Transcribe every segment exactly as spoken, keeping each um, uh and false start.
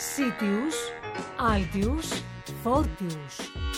Sitius, Altius, Fortius.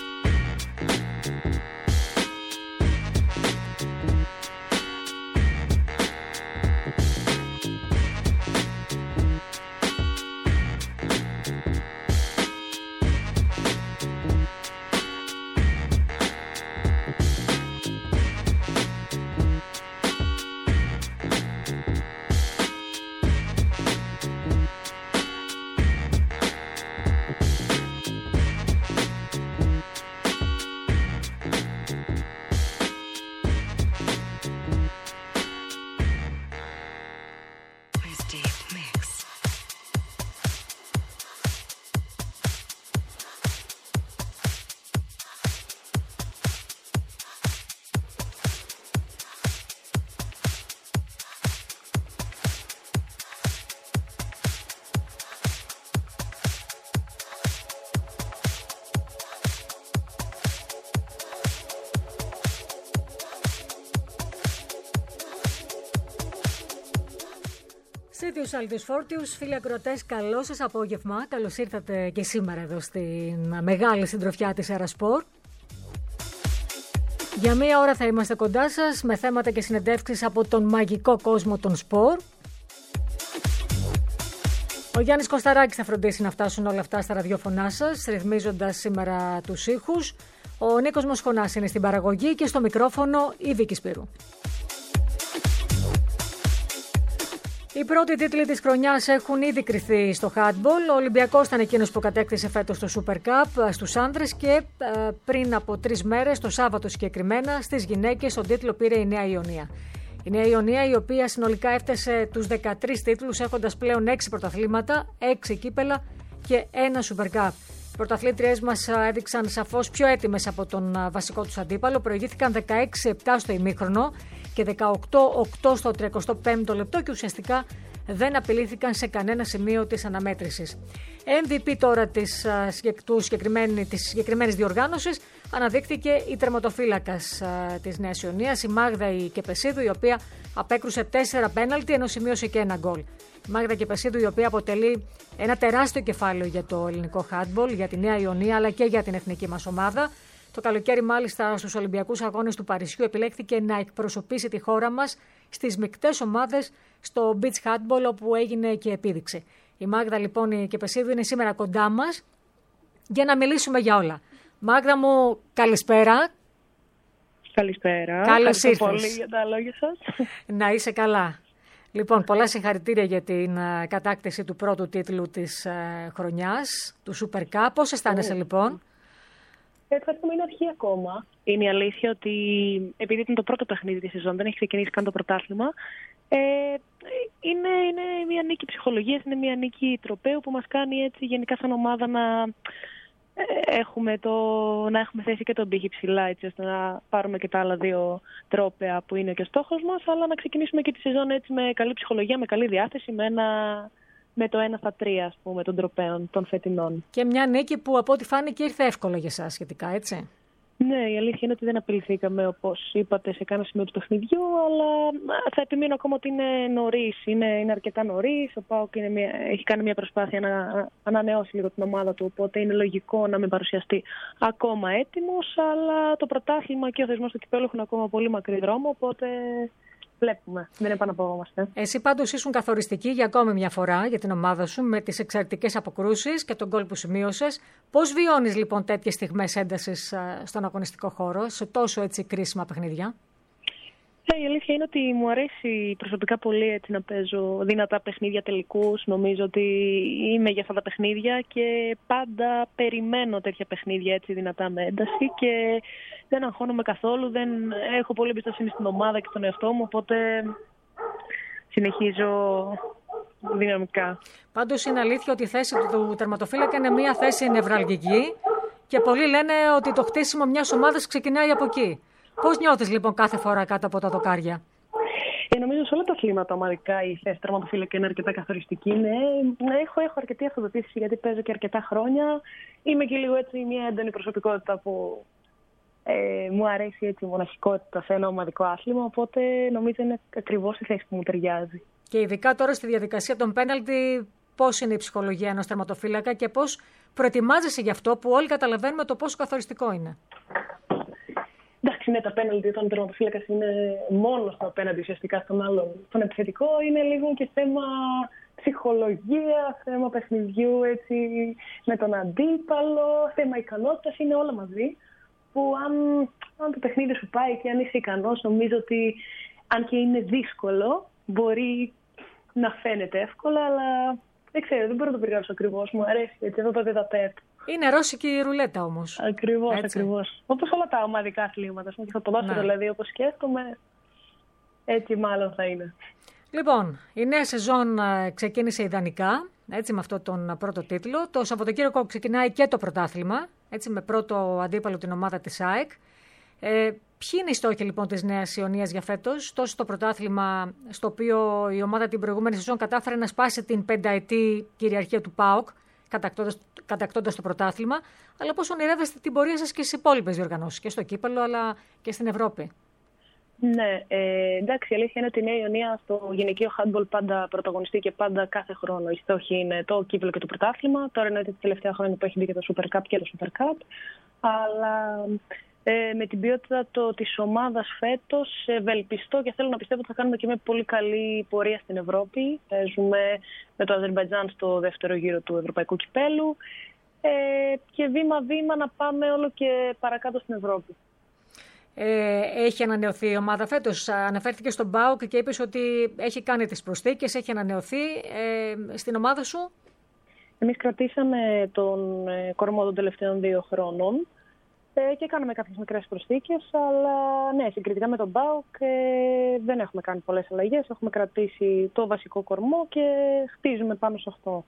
Sitius, Altius, Fortius, φίλοι ακροατές, καλό σας απόγευμα. Καλώς ήρθατε και σήμερα εδώ στην μεγάλη συντροφιά της Aerosport. Για μία ώρα θα είμαστε κοντά σας με θέματα και συνεντεύξεις από τον μαγικό κόσμο των σπορ. Ο Γιάννης Κωσταράκης θα φροντίσει να φτάσουν όλα αυτά στα ραδιόφωνά σας, ρυθμίζοντας σήμερα τους ήχους. Ο Νίκος Μοσχονάς είναι στην παραγωγή και στο μικρόφωνο η Βίκη Σπύρου. Οι πρώτοι τίτλοι της χρονιάς έχουν ήδη κριθεί στο handball. Ο Ολυμπιακός ήταν εκείνος που κατέκτησε φέτος το Super Cup στους άντρες και ε, πριν από τρεις μέρες, το Σάββατο συγκεκριμένα, στις γυναίκες τον τίτλο πήρε η Νέα Ιωνία. Η Νέα Ιωνία, η οποία συνολικά έφτασε τους δεκατρείς τίτλους, έχοντας πλέον έξι πρωταθλήματα, έξι κύπελα και ένα Super Cup. Οι πρωταθλήτριές μας έδειξαν σαφώς πιο έτοιμες από τον βασικό τους αντίπαλο. Προηγήθηκαν δεκαέξι επτά στο ημίχρονο και δεκαοκτώ οκτώ στο τριακοστό πέμπτο λεπτό και ουσιαστικά δεν απειλήθηκαν σε κανένα σημείο της αναμέτρησης. εμ βι πι τώρα της, του συγκεκριμένη, της συγκεκριμένης διοργάνωσης αναδείχθηκε η τερματοφύλακας της Νέας Ιωνίας, η Μάγδα η Κεπεσίδου, η οποία απέκρουσε τέσσερα πέναλτι ενώ σημείωσε και ένα γκολ. Η Μάγδα Κεπεσίδου, η οποία αποτελεί ένα τεράστιο κεφάλαιο για το ελληνικό handball, για τη Νέα Ιωνία αλλά και για την εθνική μας ομάδα. Το καλοκαίρι, μάλιστα, στους Ολυμπιακούς Αγώνες του Παρισιού επιλέχθηκε να εκπροσωπήσει τη χώρα μας στις μεικτές ομάδες στο beach handball, όπου έγινε και επίδειξη. Η Μάγδα, λοιπόν, η Κεπεσίδου, είναι σήμερα κοντά μας για να μιλήσουμε για όλα. Μάγδα μου, καλησπέρα. Καλησπέρα. Καλώς ήρθες. Ευχαριστώ πολύ για τα λόγια σας. Να είσαι καλά. Λοιπόν, πολλά συγχαρητήρια για την uh, κατάκτηση του πρώτου τίτλου της uh, χρονιάς, του Super Cup. Πώς αισθάνεσαι, mm. λοιπόν? Ευχαριστούμε, είναι αρχή ακόμα. Είναι η αλήθεια ότι επειδή ήταν το πρώτο παιχνίδι της σεζόν, δεν έχει ξεκινήσει καν το πρωτάθλημα. Ε, είναι, είναι μια νίκη ψυχολογίας, είναι μια νίκη τροπαίου που μας κάνει έτσι γενικά σαν ομάδα να, ε, έχουμε, το, να έχουμε θέσει και τον πύχη ψηλά, έτσι ώστε να πάρουμε και τα άλλα δύο τρόπαια που είναι και ο στόχος μας, αλλά να ξεκινήσουμε και τη σεζόν έτσι με καλή ψυχολογία, με καλή διάθεση, με ένα... με το ένα στα τρία, ας πούμε, των τροπαίων, των φετινών. Και μια νίκη που από ό,τι φάνηκε ήρθε εύκολα για εσάς σχετικά, έτσι. Ναι, η αλήθεια είναι ότι δεν απειληθήκαμε, όπως είπατε, σε κάνα σημείο του παιχνιδιού, αλλά θα επιμείνω ακόμα ότι είναι νωρίς, είναι, είναι αρκετά νωρίς. Ο ΠΑΟΚ είναι μια, έχει κάνει μια προσπάθεια να ανανεώσει λίγο την ομάδα του, οπότε είναι λογικό να μην παρουσιαστεί ακόμα έτοιμος, αλλά το πρωτάθλημα και ο θεσμός του κυπέλλου έχουν ακόμα πολύ μακρύ δρόμο, οπότε... Βλέπουμε, δεν επαναπαυόμαστε. Εσύ πάντως ήσουν καθοριστική για ακόμη μια φορά για την ομάδα σου με τις εξαιρετικές αποκρούσεις και τον γκολ που σημείωσες. Πώς βιώνεις λοιπόν τέτοιες στιγμές έντασης στον αγωνιστικό χώρο, σε τόσο έτσι κρίσιμα παιχνίδια? Ε, η αλήθεια είναι ότι μου αρέσει προσωπικά πολύ έτσι, να παίζω δυνατά παιχνίδια τελικούς. Νομίζω ότι είμαι για αυτά τα παιχνίδια και πάντα περιμένω τέτοια παιχνίδια έτσι, δυνατά με ένταση και δεν αγχώνομαι καθόλου. Δεν έχω πολύ εμπιστοσύνη στην ομάδα και στον εαυτό μου, οπότε συνεχίζω δυναμικά. Πάντως είναι αλήθεια ότι η θέση του τερματοφύλακα είναι μια θέση νευραλγική και πολλοί λένε ότι το χτίσιμο μιας ομάδας ξεκινάει από εκεί. Πώς νιώθεις λοιπόν κάθε φορά κάτω από τα δοκάρια? Ε, νομίζω σε όλα τα αθλήματα ομαδικά η θέση τερματοφύλακα είναι αρκετά καθοριστική. Ναι, έχω, έχω αρκετή αυτοπεποίθηση γιατί παίζω και αρκετά χρόνια. Είμαι και λίγο έτσι μια έντονη προσωπικότητα που ε, μου αρέσει έτσι η μοναχικότητα σε ένα ομαδικό άθλημα. Οπότε νομίζω είναι ακριβώς η θέση που μου ταιριάζει. Και ειδικά τώρα στη διαδικασία των πέναλτι πώς είναι η ψυχολογία ενός τερματοφύλακα και πώς προετοιμάζεσαι γι' αυτό που όλοι καταλαβαίνουμε το πόσο καθοριστικό είναι. Εντάξει, ναι, τα πέναλτι όταν ο τερματοφύλακας είναι μόνος του απέναντι ουσιαστικά στον άλλον. Τον επιθετικό είναι λίγο και θέμα ψυχολογία, θέμα παιχνιδιού έτσι, με τον αντίπαλο, θέμα ικανότητας, είναι όλα μαζί. Που αν, αν το παιχνίδι σου πάει και αν είσαι ικανός, νομίζω ότι αν και είναι δύσκολο, μπορεί να φαίνεται εύκολα, αλλά δεν ξέρω, δεν μπορώ να το περιγράψω ακριβώς. Μου αρέσει έτσι, εδώ το δεδαπέτ. Είναι ρώσικη ρουλέτα όμως. Ακριβώς, ακριβώς. Όπως όλα τα ομαδικά αθλήματα. Και θα το δώσω ναι. δηλαδή, όπως σκέφτομαι, έτσι μάλλον θα είναι. Λοιπόν, η νέα σεζόν ξεκίνησε ιδανικά, έτσι με αυτόν τον πρώτο τίτλο. Το Σαββατοκύριακο ξεκινάει και το πρωτάθλημα, έτσι με πρώτο αντίπαλο την ομάδα της ΑΕΚ. Ε, ποιοι είναι οι στόχοι λοιπόν της Νέας Ιωνίας για φέτος, τόσο στο πρωτάθλημα, στο οποίο η ομάδα την προηγούμενη σεζόν κατάφερε να σπάσει την πενταετή κυριαρχία του ΠΑΟΚ, κατακτώντας, κατακτώντας το πρωτάθλημα, αλλά πώς ονειρεύεστε την πορεία σας και στις υπόλοιπες διοργανώσεις, και στο κύπελλο αλλά και στην Ευρώπη? Ναι, ε, εντάξει, η αλήθεια είναι ότι η Νέα Ιωνία στο γυναικείο handball πάντα πρωταγωνιστεί και πάντα κάθε χρόνο. Οι στόχοι είναι το κύπελλο και το πρωτάθλημα. Τώρα εννοείται τα τελευταία χρόνια που έχει μπει και το Super Cup και το Super Cup. Αλλά ε, με την ποιότητα το, της ομάδας φέτος ευελπιστώ και θέλω να πιστεύω ότι θα κάνουμε και με πολύ καλή πορεία στην Ευρώπη. Παίζουμε με το Αζερμπαϊτζάν στο δεύτερο γύρο του Ευρωπαϊκού Κυπέλλου ε, και βήμα-βήμα να πάμε όλο και παρακάτω στην Ευρώπη. Ε, έχει ανανεωθεί η ομάδα φέτος. Αναφέρθηκε στον ΠΑΟΚ και είπες ότι έχει κάνει τις προσθήκες, έχει ανανεωθεί. Ε, στην ομάδα σου? Εμείς κρατήσαμε τον ε, κορμό των τελευταίων δύο χρόνων ε, και κάναμε κάποιες μικρές προσθήκες, αλλά ναι, συγκριτικά με τον ΠΑΟΚ ε, δεν έχουμε κάνει πολλές αλλαγές. Έχουμε κρατήσει το βασικό κορμό και χτίζουμε πάνω σε αυτό.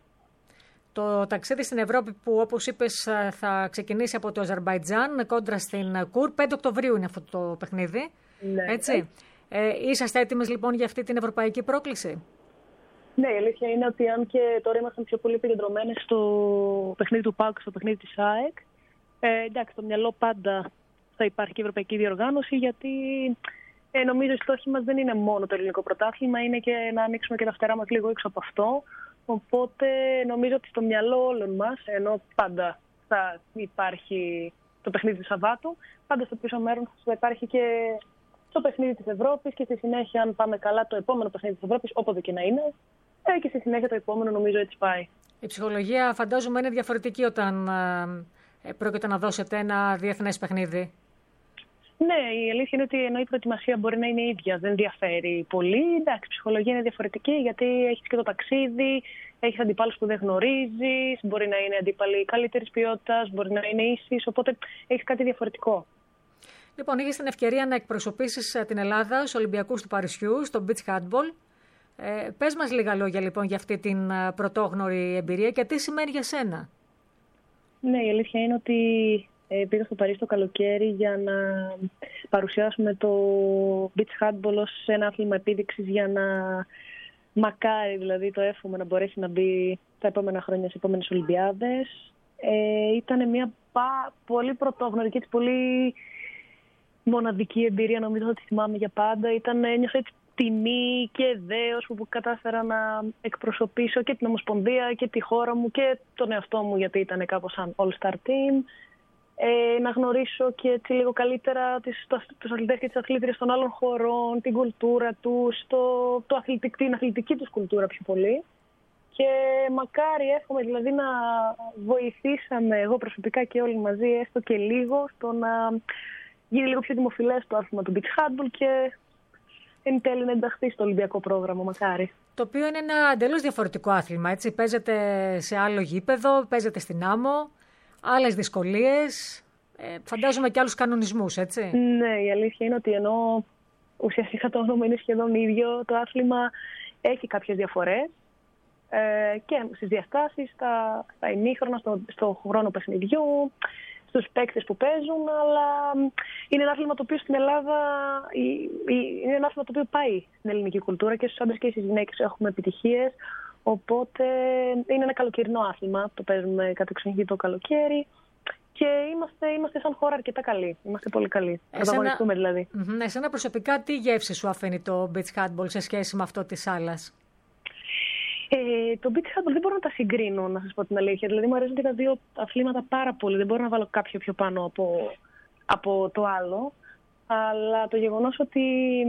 Το ταξίδι στην Ευρώπη που, όπως είπες, θα ξεκινήσει από το Αζερμπαϊτζάν κόντρα στην Κουρ. πέντε Οκτωβρίου είναι αυτό το παιχνίδι. Ναι. Έτσι. Ε, είσαστε έτοιμες λοιπόν για αυτή την ευρωπαϊκή πρόκληση? Ναι, η αλήθεια είναι ότι αν και τώρα ήμασταν πιο πολύ επικεντρωμένες στο παιχνίδι του ΠΑΟΚ, στο παιχνίδι της ΑΕΚ, ε, εντάξει, στο μυαλό πάντα θα υπάρχει και η ευρωπαϊκή διοργάνωση, γιατί ε, νομίζω οι στόχοι μας δεν είναι μόνο το ελληνικό πρωτάθλημα, είναι και να ανοίξουμε και τα φτερά μας λίγο έξω από αυτό. Οπότε νομίζω ότι στο μυαλό όλων μας, ενώ πάντα θα υπάρχει το παιχνίδι του Σαββάτου, πάντα στο πίσω μέρος θα υπάρχει και το παιχνίδι της Ευρώπης και στη συνέχεια, αν πάμε καλά, το επόμενο παιχνίδι της Ευρώπης, όποτε και να είναι, και στη συνέχεια το επόμενο, νομίζω έτσι πάει. Η ψυχολογία φαντάζομαι είναι διαφορετική όταν ε, πρόκειται να δώσετε ένα διεθνές παιχνίδι. Ναι, η αλήθεια είναι ότι ενώ η προετοιμασία μπορεί να είναι ίδια, δεν διαφέρει πολύ. Εντάξει, η ψυχολογία είναι διαφορετική γιατί έχεις και το ταξίδι, έχεις αντιπάλους που δεν γνωρίζεις, μπορεί να είναι αντίπαλοι καλύτερης ποιότητας, μπορεί να είναι ίσης, οπότε έχεις κάτι διαφορετικό. Λοιπόν, είχες την ευκαιρία να εκπροσωπήσεις την Ελλάδα στους Ολυμπιακούς του Παρισιού, στο beach handball. Ε, πες μας λίγα λόγια λοιπόν για αυτή την πρωτόγνωρη εμπειρία και τι σημαίνει για σένα. Ναι, η αλήθεια είναι ότι Ε, πήγα στο Παρίσι το καλοκαίρι για να παρουσιάσουμε το beach handball ως ένα άθλημα επίδειξης, για να μακάρι, δηλαδή το εύχομαι, να μπορέσει να μπει τα επόμενα χρόνια σε επόμενες Ολυμπιάδες. Ε, ήταν μια πα, πολύ πρωτόγνωρη και πολύ μοναδική εμπειρία, νομίζω ότι τη θυμάμαι για πάντα. Ήταν, ένιωσα έτσι τιμή και δέος που, που κατάφερα να εκπροσωπήσω και την Ομοσπονδία και τη χώρα μου και τον εαυτό μου, γιατί ήταν κάπως σαν all-star team. Ε, να γνωρίσω και έτσι λίγο καλύτερα τις, το, τους αθλητές και τις αθλήτριες των άλλων χωρών, την κουλτούρα τους, το, το αθλητικ, την αθλητική τους κουλτούρα πιο πολύ. Και μακάρι εύχομαι δηλαδή να βοηθήσαμε εγώ προσωπικά και όλοι μαζί έστω και λίγο στο να γίνει λίγο πιο δημοφιλές το άθλημα του beach handball και εν τέλει να ενταχθεί στο Ολυμπιακό πρόγραμμα, μακάρι. Το οποίο είναι ένα εντελώς διαφορετικό άθλημα, έτσι. Παίζεται σε άλλο γήπεδο, παίζεται στην άμμο. Άλλες δυσκολίες, ε, φαντάζομαι και άλλους κανονισμούς, έτσι. Ναι, η αλήθεια είναι ότι ενώ ουσιαστικά το όνομα είναι σχεδόν ίδιο, το άθλημα έχει κάποιες διαφορές ε, και στις διαστάσεις, στα, στα ημίχρονα, στο, στο χρόνο παιχνιδιού, στους παίκτες που παίζουν, αλλά είναι ένα άθλημα το οποίο στην Ελλάδα είναι ένα άθλημα το οποίο πάει στην ελληνική κουλτούρα και στους άντρες και στις γυναίκες έχουμε επιτυχίες. Οπότε είναι ένα καλοκαιρινό άθλημα, το παίζουμε κατεξοχήν το καλοκαίρι και είμαστε, είμαστε σαν χώρα αρκετά καλοί, είμαστε πολύ καλοί, πρωταγωνιστούμε δηλαδή. Mm-hmm. Εσένα προσωπικά τι γεύση σου αφήνει το beach handball σε σχέση με αυτό της άλλας? Ε, το beach handball δεν μπορώ να τα συγκρίνω, να σας πω την αλήθεια. Δηλαδή μου αρέσουν και τα δύο αθλήματα πάρα πολύ. Δεν μπορώ να βάλω κάποιο πιο πάνω από, από το άλλο. Αλλά το γεγονός ότι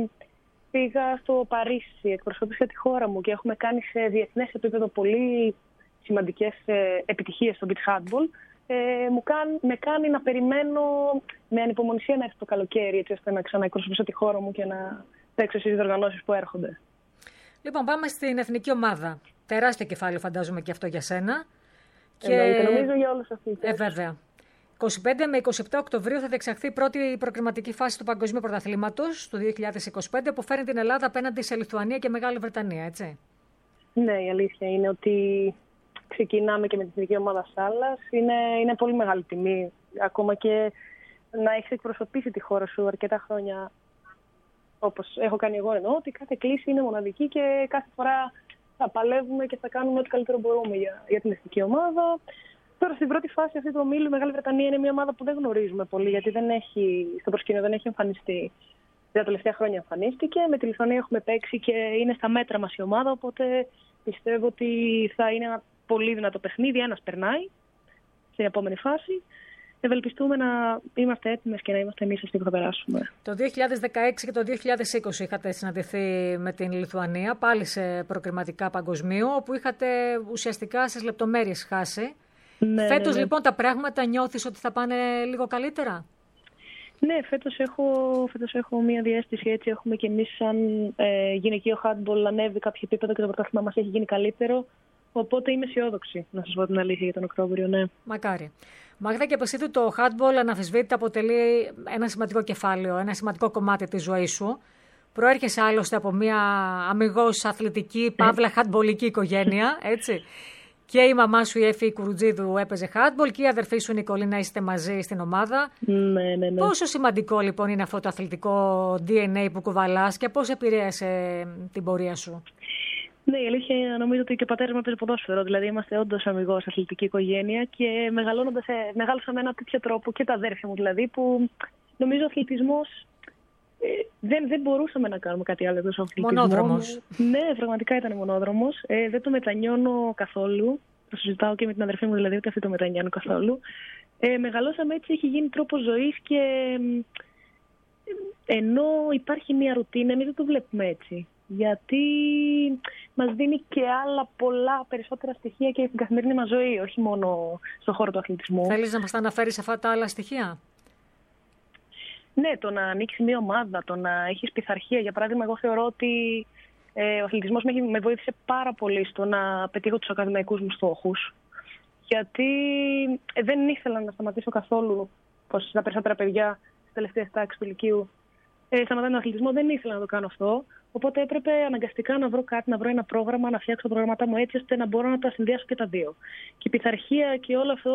πήγα στο Παρίσι, εκπροσώπησα τη χώρα μου και έχουμε κάνει σε διεθνές επίπεδο πολύ σημαντικές επιτυχίες στο beach handball, ε, μου κάν, με κάνει να περιμένω με ανυπομονησία να έρθει το καλοκαίρι, έτσι ώστε να ξαναεκπροσωπήσω τη χώρα μου και να παίξω στις διοργανώσεις που έρχονται. Λοιπόν, πάμε στην εθνική ομάδα. Τεράστιο κεφάλαιο, φαντάζομαι και αυτό για σένα. Εννοείται, και... νομίζω για όλους αυτούς. Ε, βέβαια. είκοσι πέντε με είκοσι επτά Οκτωβρίου θα διεξαχθεί η πρώτη προκριματική φάση του Παγκοσμίου Πρωταθλήματος του δύο χιλιάδες είκοσι πέντε που φέρνει την Ελλάδα απέναντι σε Λιθουανία και Μεγάλη Βρετανία, έτσι. Ναι, η αλήθεια είναι ότι ξεκινάμε και με την εθνική ομάδα σάλας. Είναι, είναι πολύ μεγάλη τιμή. Ακόμα και να έχεις εκπροσωπήσει τη χώρα σου αρκετά χρόνια, όπως έχω κάνει εγώ, εννοώ ότι κάθε κλίση είναι μοναδική και κάθε φορά θα παλεύουμε και θα κάνουμε ό,τι καλύτερο μπορούμε για, για την εθνική ομάδα. Τώρα στην πρώτη φάση αυτή του ομίλου η Μεγάλη Βρετανία είναι μια ομάδα που δεν γνωρίζουμε πολύ, γιατί δεν έχει, στο προσκήνιο δεν έχει εμφανιστεί. Τα τελευταία χρόνια εμφανίστηκε. Με τη Λιθουανία έχουμε παίξει και είναι στα μέτρα μας η ομάδα, οπότε πιστεύω ότι θα είναι ένα πολύ δυνατό παιχνίδι. Ένας περνάει στην επόμενη φάση. Ευελπιστούμε να είμαστε έτοιμες και να είμαστε εμείς αυτοί που θα περάσουμε. Το δύο χιλιάδες δεκαέξι και το δύο χιλιάδες είκοσι είχατε συναντηθεί με την Λιθουανία, πάλι σε προκριματικά παγκοσμίου, όπου είχατε ουσιαστικά στις λεπτομέρειες χάσει. Ναι, φέτος ναι, ναι. λοιπόν τα πράγματα νιώθεις ότι θα πάνε λίγο καλύτερα? Ναι, φέτος έχω, φέτος έχω μία διαίσθηση, έτσι έχουμε και εμείς σαν ε, γυναικείο handball ανέβει κάποιο επίπεδο και το πρωτάθλημα μας έχει γίνει καλύτερο. Οπότε είμαι αισιόδοξη, να σας πω την αλήθεια, για τον Οκτώβριο, ναι. Μακάρι. Μάγδα, και από εσύ το handball αναφυσβήτητα αποτελεί ένα σημαντικό κεφάλαιο, ένα σημαντικό κομμάτι της ζωής σου. Προέρχεσαι άλλωστε από μια αμιγώς αθλητική, παύλα handballική οικογένεια, έτσι. Και η μαμά σου, η Έφη Κουρουτζίδου, έπαιζε handball και η αδερφή σου, η Νικολίνα, είστε μαζί στην ομάδα. Ναι, ναι, ναι. Πόσο σημαντικό λοιπόν είναι αυτό το αθλητικό ντι εν έι που κουβαλάς και πώς επηρέασε την πορεία σου? Ναι, η αλήθεια είναι, νομίζω ότι και ο πατέρας μου έπαιζε ποδόσφαιρο. Δηλαδή, είμαστε όντως αμιγώς αθλητική οικογένεια και μεγαλώνοντας, μεγάλωσα με ένα τέτοιο τρόπο και τα αδέρφια μου δηλαδή, που νομίζω ο αθλητισμός ε, δεν, δεν μπορούσαμε να κάνουμε κάτι άλλο εκτός αθλητισμού. Μονόδρομος. Ναι, πραγματικά ήταν μονόδρομος. Ε, δεν το μετανιώνω καθόλου. Το συζητάω και με την αδερφή μου, δηλαδή, ότι αυτή το μετανιώνω καθόλου. Ε, μεγαλώσαμε έτσι, έχει γίνει τρόπος ζωής και ε, ενώ υπάρχει μια ρουτίνα, εμείς δεν το βλέπουμε έτσι. Γιατί μας δίνει και άλλα πολλά περισσότερα στοιχεία και στην καθημερινή μας ζωή, όχι μόνο στον χώρο του αθλητισμού. Θέλεις να μας τα αναφέρεις αυτά τα άλλα στοιχεία? Ναι, το να ανοίξει μια ομάδα, το να έχεις πειθαρχία. Για παράδειγμα, εγώ θεωρώ ότι ε, ο αθλητισμός με, με βοήθησε πάρα πολύ στο να πετύχω τους ακαδημαϊκούς μου στόχους. Γιατί ε, δεν ήθελα να σταματήσω καθόλου, πως τα περισσότερα παιδιά στις τελευταίες τάξεις του Λυκείου ε, σταματάνε τον αθλητισμό, δεν ήθελα να το κάνω αυτό. Οπότε έπρεπε αναγκαστικά να βρω κάτι, να βρω ένα πρόγραμμα, να φτιάξω τα προγράμματά μου έτσι ώστε να μπορώ να τα συνδυάσω και τα δύο. Και η πειθαρχία και όλο αυτό,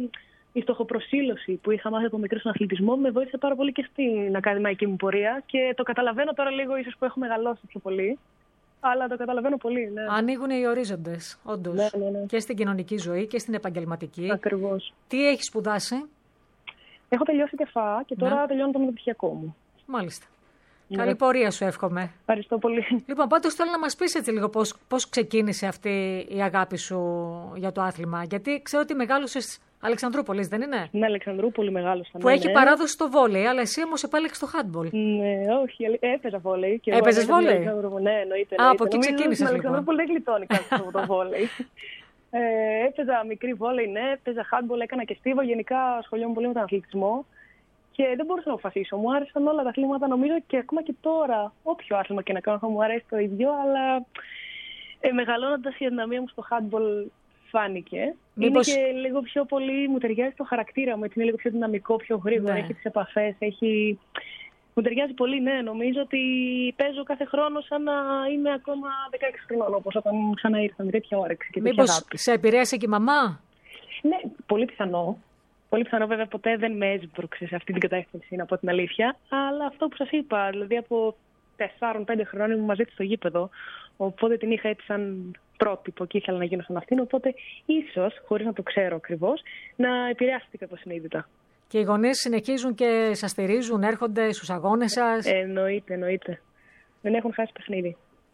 η στοχοπροσήλωση που είχα μάθει από μικρό στον αθλητισμό, με βοήθησε πάρα πολύ και στην ακαδημαϊκή μου πορεία. Και το καταλαβαίνω τώρα λίγο, ίσως που έχω μεγαλώσει πιο πολύ. Αλλά το καταλαβαίνω πολύ. Ναι. Ανοίγουν οι ορίζοντες, όντως. Ναι, ναι, ναι. Και στην κοινωνική ζωή και στην επαγγελματική. Ακριβώς. Τι έχεις σπουδάσει? Έχω τελειώσει ΤΕΦΑ και τώρα ναι. τελειώνω το μεταπτυχιακό μου. Μάλιστα. Καλή ναι. πορεία σου εύχομαι. Ευχαριστώ πολύ. Λοιπόν, πάντως θέλω να μας πεις έτσι λίγο πώς, πώς ξεκίνησε αυτή η αγάπη σου για το άθλημα. Γιατί ξέρω ότι μεγάλωσες Αλεξανδρούπολης, δεν είναι? Ναι, Αλεξανδρούπολη μεγάλωσα. Που ναι, έχει ναι. παράδοση στο βόλεϊ, αλλά εσύ όμως επέλεξες το handball. Ναι, όχι, έπαιζα βόλεϊ. Έπαιζες βόλεϊ? Ναι, εννοείται. Α, από εκεί ξεκίνησες λοιπόν. Στην Αλεξανδρούπολη δεν γλιτώνει κάτι από το βόλεϊ. Ε, έπαιζα μικρή βόλεϊ, ναι, έπαιζα handball, έκανα και στίβο. Γενικά ασχολιόμουν πολύ με τον αθλητισμό. Και δεν μπορούσα να αποφασίσω. Μου άρεσαν όλα τα αθλήματα, νομίζω, και ακόμα και τώρα. Όποιο άθλημα και να κάνω θα μου αρέσει το ίδιο, αλλά ε, μεγαλώνοντας η αδυναμία μου στο handball φάνηκε. Μήπως... Είναι και λίγο πιο πολύ, μου ταιριάζει το χαρακτήρα μου, έτσι, είναι λίγο πιο δυναμικό, πιο γρήγορο, ναι. έχει τις επαφές, έχει... Μου ταιριάζει πολύ, ναι. Νομίζω ότι παίζω κάθε χρόνο σαν να είμαι ακόμα δεκαέξι χρονών, όπως όταν ξανά ήρθα με τέτοια όρεξη και τέτοια αγάπη. Μήπως σε επηρέασε και η μαμά? Ναι, πολύ πιθανό. Πολύ πιθανό, βέβαια, ποτέ δεν με έσπρωξε σε αυτή την κατεύθυνση, να πω την αλήθεια. Αλλά αυτό που σας είπα, δηλαδή από τεσσάρων πέντε χρόνων ήμουν μαζί της στο γήπεδο. Οπότε την είχα έτσι σαν πρότυπο και ήθελα να γίνω σαν αυτήν. Οπότε ίσως, χωρίς να το ξέρω ακριβώς, να επηρεάστηκα υποσυνείδητα. Και οι γονείς συνεχίζουν και σας στηρίζουν, έρχονται στους αγώνες σας? Ε, εννοείται, εννοείται. Δεν έχουν χάσει παιχνίδι.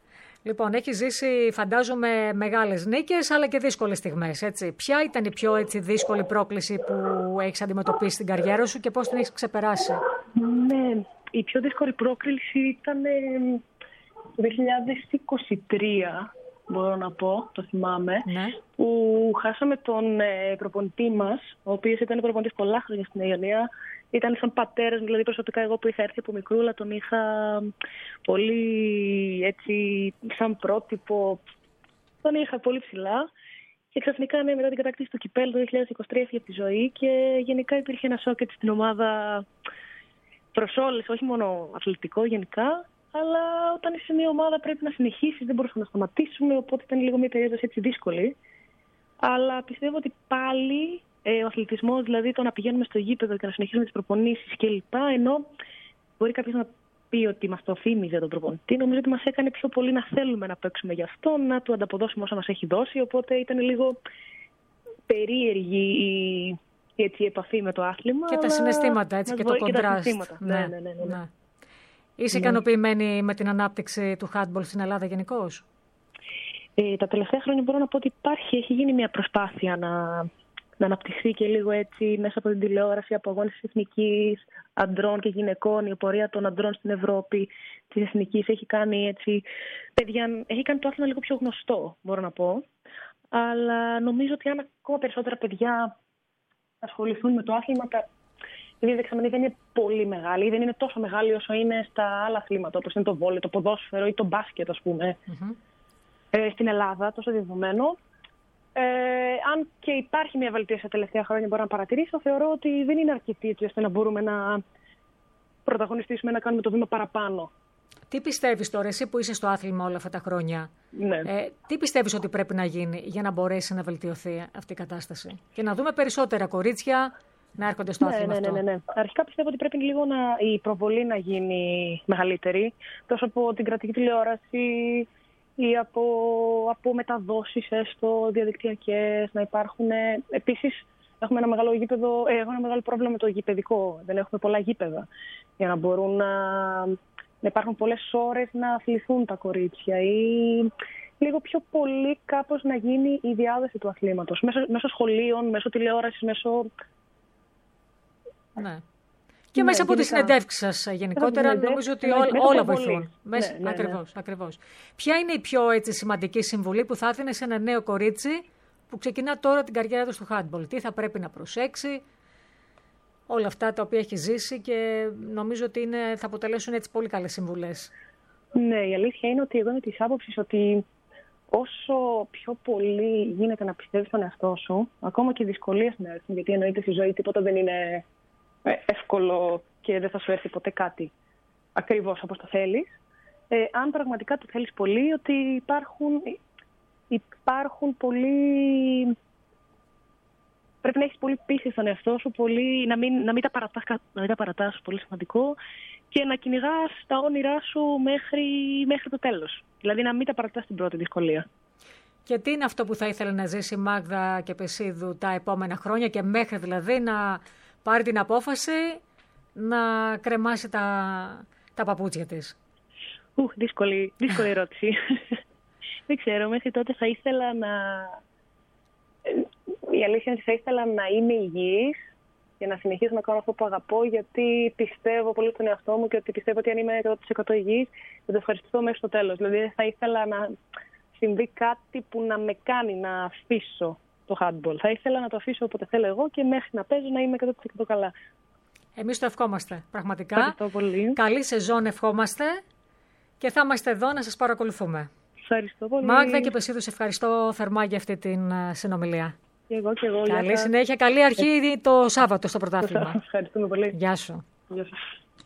Λοιπόν, έχει ζήσει, φαντάζομαι, μεγάλες νίκες, αλλά και δύσκολες στιγμές, έτσι. Ποια ήταν η πιο έτσι, δύσκολη πρόκληση που έχεις αντιμετωπίσει στην καριέρα σου και πώς την έχεις ξεπεράσει? Ναι, η πιο δύσκολη πρόκληση ήταν ε, το δύο χιλιάδες είκοσι τρία, μπορώ να πω, το θυμάμαι, ναι. που χάσαμε τον ε, προπονητή μας, ο οποίος ήταν προπονητής πολλά χρόνια στην Ιωνία. Ήταν σαν πατέρας, δηλαδή προσωπικά εγώ που είχα έρθει από μικρούλα, τον είχα πολύ έτσι σαν πρότυπο, τον είχα πολύ ψηλά. Και ξαφνικά ναι, μετά την κατάκτηση του κυπέλλου το δύο χιλιάδες είκοσι τρία έφυγε από τη ζωή και γενικά υπήρχε ένα σοκ στην ομάδα προς όλες, όχι μόνο αθλητικό γενικά, αλλά όταν είσαι σε μια ομάδα πρέπει να συνεχίσεις, δεν μπορούσαμε να σταματήσουμε, οπότε ήταν λίγο μια περίοδος έτσι δύσκολη. Αλλά πιστεύω ότι πάλι ε, ο αθλητισμός, δηλαδή το να πηγαίνουμε στο γήπεδο και να συνεχίσουμε τις προπονήσεις κλπ. Ενώ μπορεί κάποιος να πει ότι μας το θύμιζε τον προπονητή, νομίζω ότι μας έκανε πιο πολύ να θέλουμε να παίξουμε γι' αυτό, να του ανταποδώσουμε όσα μας έχει δώσει. Οπότε ήταν λίγο περίεργη η, η, έτσι, η επαφή με το άθλημα. Και τα συναισθήματα έτσι, και το κοντράστ. Ναι, ναι, ναι, ναι, ναι. ναι. Είσαι ικανοποιημένη με την ανάπτυξη του handball στην Ελλάδα γενικώς? Ε, τα τελευταία χρόνια μπορώ να πω ότι υπάρχει, έχει γίνει μια προσπάθεια να, να αναπτυχθεί και λίγο έτσι μέσα από την τηλεόραση, από αγώνες της εθνικής, αντρών και γυναικών, η πορεία των αντρών στην Ευρώπη, της εθνικής, έχει κάνει έτσι, παιδιά, έχει κάνει το άθλημα λίγο πιο γνωστό, μπορώ να πω. Αλλά νομίζω ότι αν ακόμα περισσότερα παιδιά ασχοληθούν με το άθλημα, τα... η δεξαμενή δεν είναι πολύ μεγάλη ή δεν είναι τόσο μεγάλη όσο είναι στα άλλα αθλήματα, όπως είναι το βόλεϊ, το ποδόσφαιρο ή το μπάσκετ, ας πούμε, mm-hmm. ε, στην Ελλάδα, τόσο δεδομένο. Ε, αν και υπάρχει μια βελτίωση τα τελευταία χρόνια, μπορώ να παρατηρήσω, θεωρώ ότι δεν είναι αρκετή έτσι ώστε να μπορούμε να πρωταγωνιστήσουμε, να κάνουμε το βήμα παραπάνω. Τι πιστεύεις τώρα, εσύ που είσαι στο άθλημα όλα αυτά τα χρόνια, ναι. ε, τι πιστεύεις ότι πρέπει να γίνει για να μπορέσει να βελτιωθεί αυτή η κατάσταση και να δούμε περισσότερα κορίτσια να έρχονται στο ναι, άθλημα ναι, αυτό? Ναι, ναι, ναι. Αρχικά πιστεύω ότι πρέπει λίγο να, η προβολή να γίνει μεγαλύτερη, τόσο από την κρατική τηλεόραση ή από, από μεταδόσεις έστω διαδικτυακές, να υπάρχουν. Επίσης, έχουμε ένα μεγάλο γήπεδο, ε, έχουμε ένα μεγάλο πρόβλημα με το γηπεδικό. Δεν έχουμε πολλά γήπεδα για να μπορούν να, να υπάρχουν πολλές ώρες να αθληθούν τα κορίτσια ή λίγο πιο πολύ κάπως να γίνει η διάδοση του αθλήματος μέσω, μέσω σχολείων, μέσω τηλεόρασης, μέσω... Ναι. Και ναι, μέσα από τις συνεντεύξεις σας γενικότερα, νομίζω ότι όλα, όλα βοηθούν. Μέσα, ναι, ναι, ακριβώς, ναι. ακριβώς. Ποια είναι η πιο έτσι, σημαντική συμβουλή που θα έδινε σε ένα νέο κορίτσι που ξεκινά τώρα την καριέρα του στο handball? Τι θα πρέπει να προσέξει, όλα αυτά τα οποία έχει ζήσει και νομίζω ότι είναι, θα αποτελέσουν έτσι πολύ καλές συμβουλές. Ναι, η αλήθεια είναι ότι εγώ είμαι της άποψης ότι όσο πιο πολύ γίνεται να πιστεύεις στον εαυτό σου, ακόμα και δυσκολίες να έρθουν, γιατί εννοείται στη ζωή τίποτα δεν είναι εύκολο και δεν θα σου έρθει ποτέ κάτι ακριβώς όπως το θέλεις. Ε, αν πραγματικά το θέλεις πολύ, ότι υπάρχουν, υπάρχουν πολύ... Πρέπει να έχεις πολύ πίστη στον εαυτό σου, πολύ, να, μην, να μην τα παρατάς, να μην τα παρατάς, πολύ σημαντικό, και να κυνηγάς τα όνειρά σου μέχρι, μέχρι το τέλος. Δηλαδή να μην τα παρατάς στην πρώτη δυσκολία. Και τι είναι αυτό που θα ήθελε να ζήσει η Μάγδα Κεπεσίδου τα επόμενα χρόνια και μέχρι δηλαδή να πάρει την απόφαση να κρεμάσει τα, τα παπούτσια της? Ουh, δύσκολη, δύσκολη ερώτηση. Δεν ξέρω, μέχρι τότε θα ήθελα να... Η αλήθεια είναι ότι θα ήθελα να είμαι υγιής για να συνεχίσω να κάνω αυτό που αγαπώ, γιατί πιστεύω πολύ στον εαυτό μου και ότι πιστεύω ότι αν είμαι εκατό τοις εκατό υγιής θα το ευχαριστώ μέχρι στο τέλος. Δηλαδή θα ήθελα να συμβεί κάτι που να με κάνει να αφήσω το handball. Θα ήθελα να το αφήσω όποτε θέλω εγώ και μέχρι να παίζω να είμαι εκατό τοις εκατό καλά. Εμείς το ευχόμαστε πραγματικά. Ευχαριστώ πολύ. Καλή σεζόν ευχόμαστε και θα είμαστε εδώ να σας παρακολουθούμε. Ευχαριστώ πολύ. Μάγδα Κεπεσίδου, σε ευχαριστώ θερμά για αυτή την συνομιλία. Και εγώ και εγώ. Καλή συνέχεια, καλή αρχή το Σάββατο στο πρωτάθλημα. Ευχαριστούμε πολύ. Γεια σου. Γεια σας.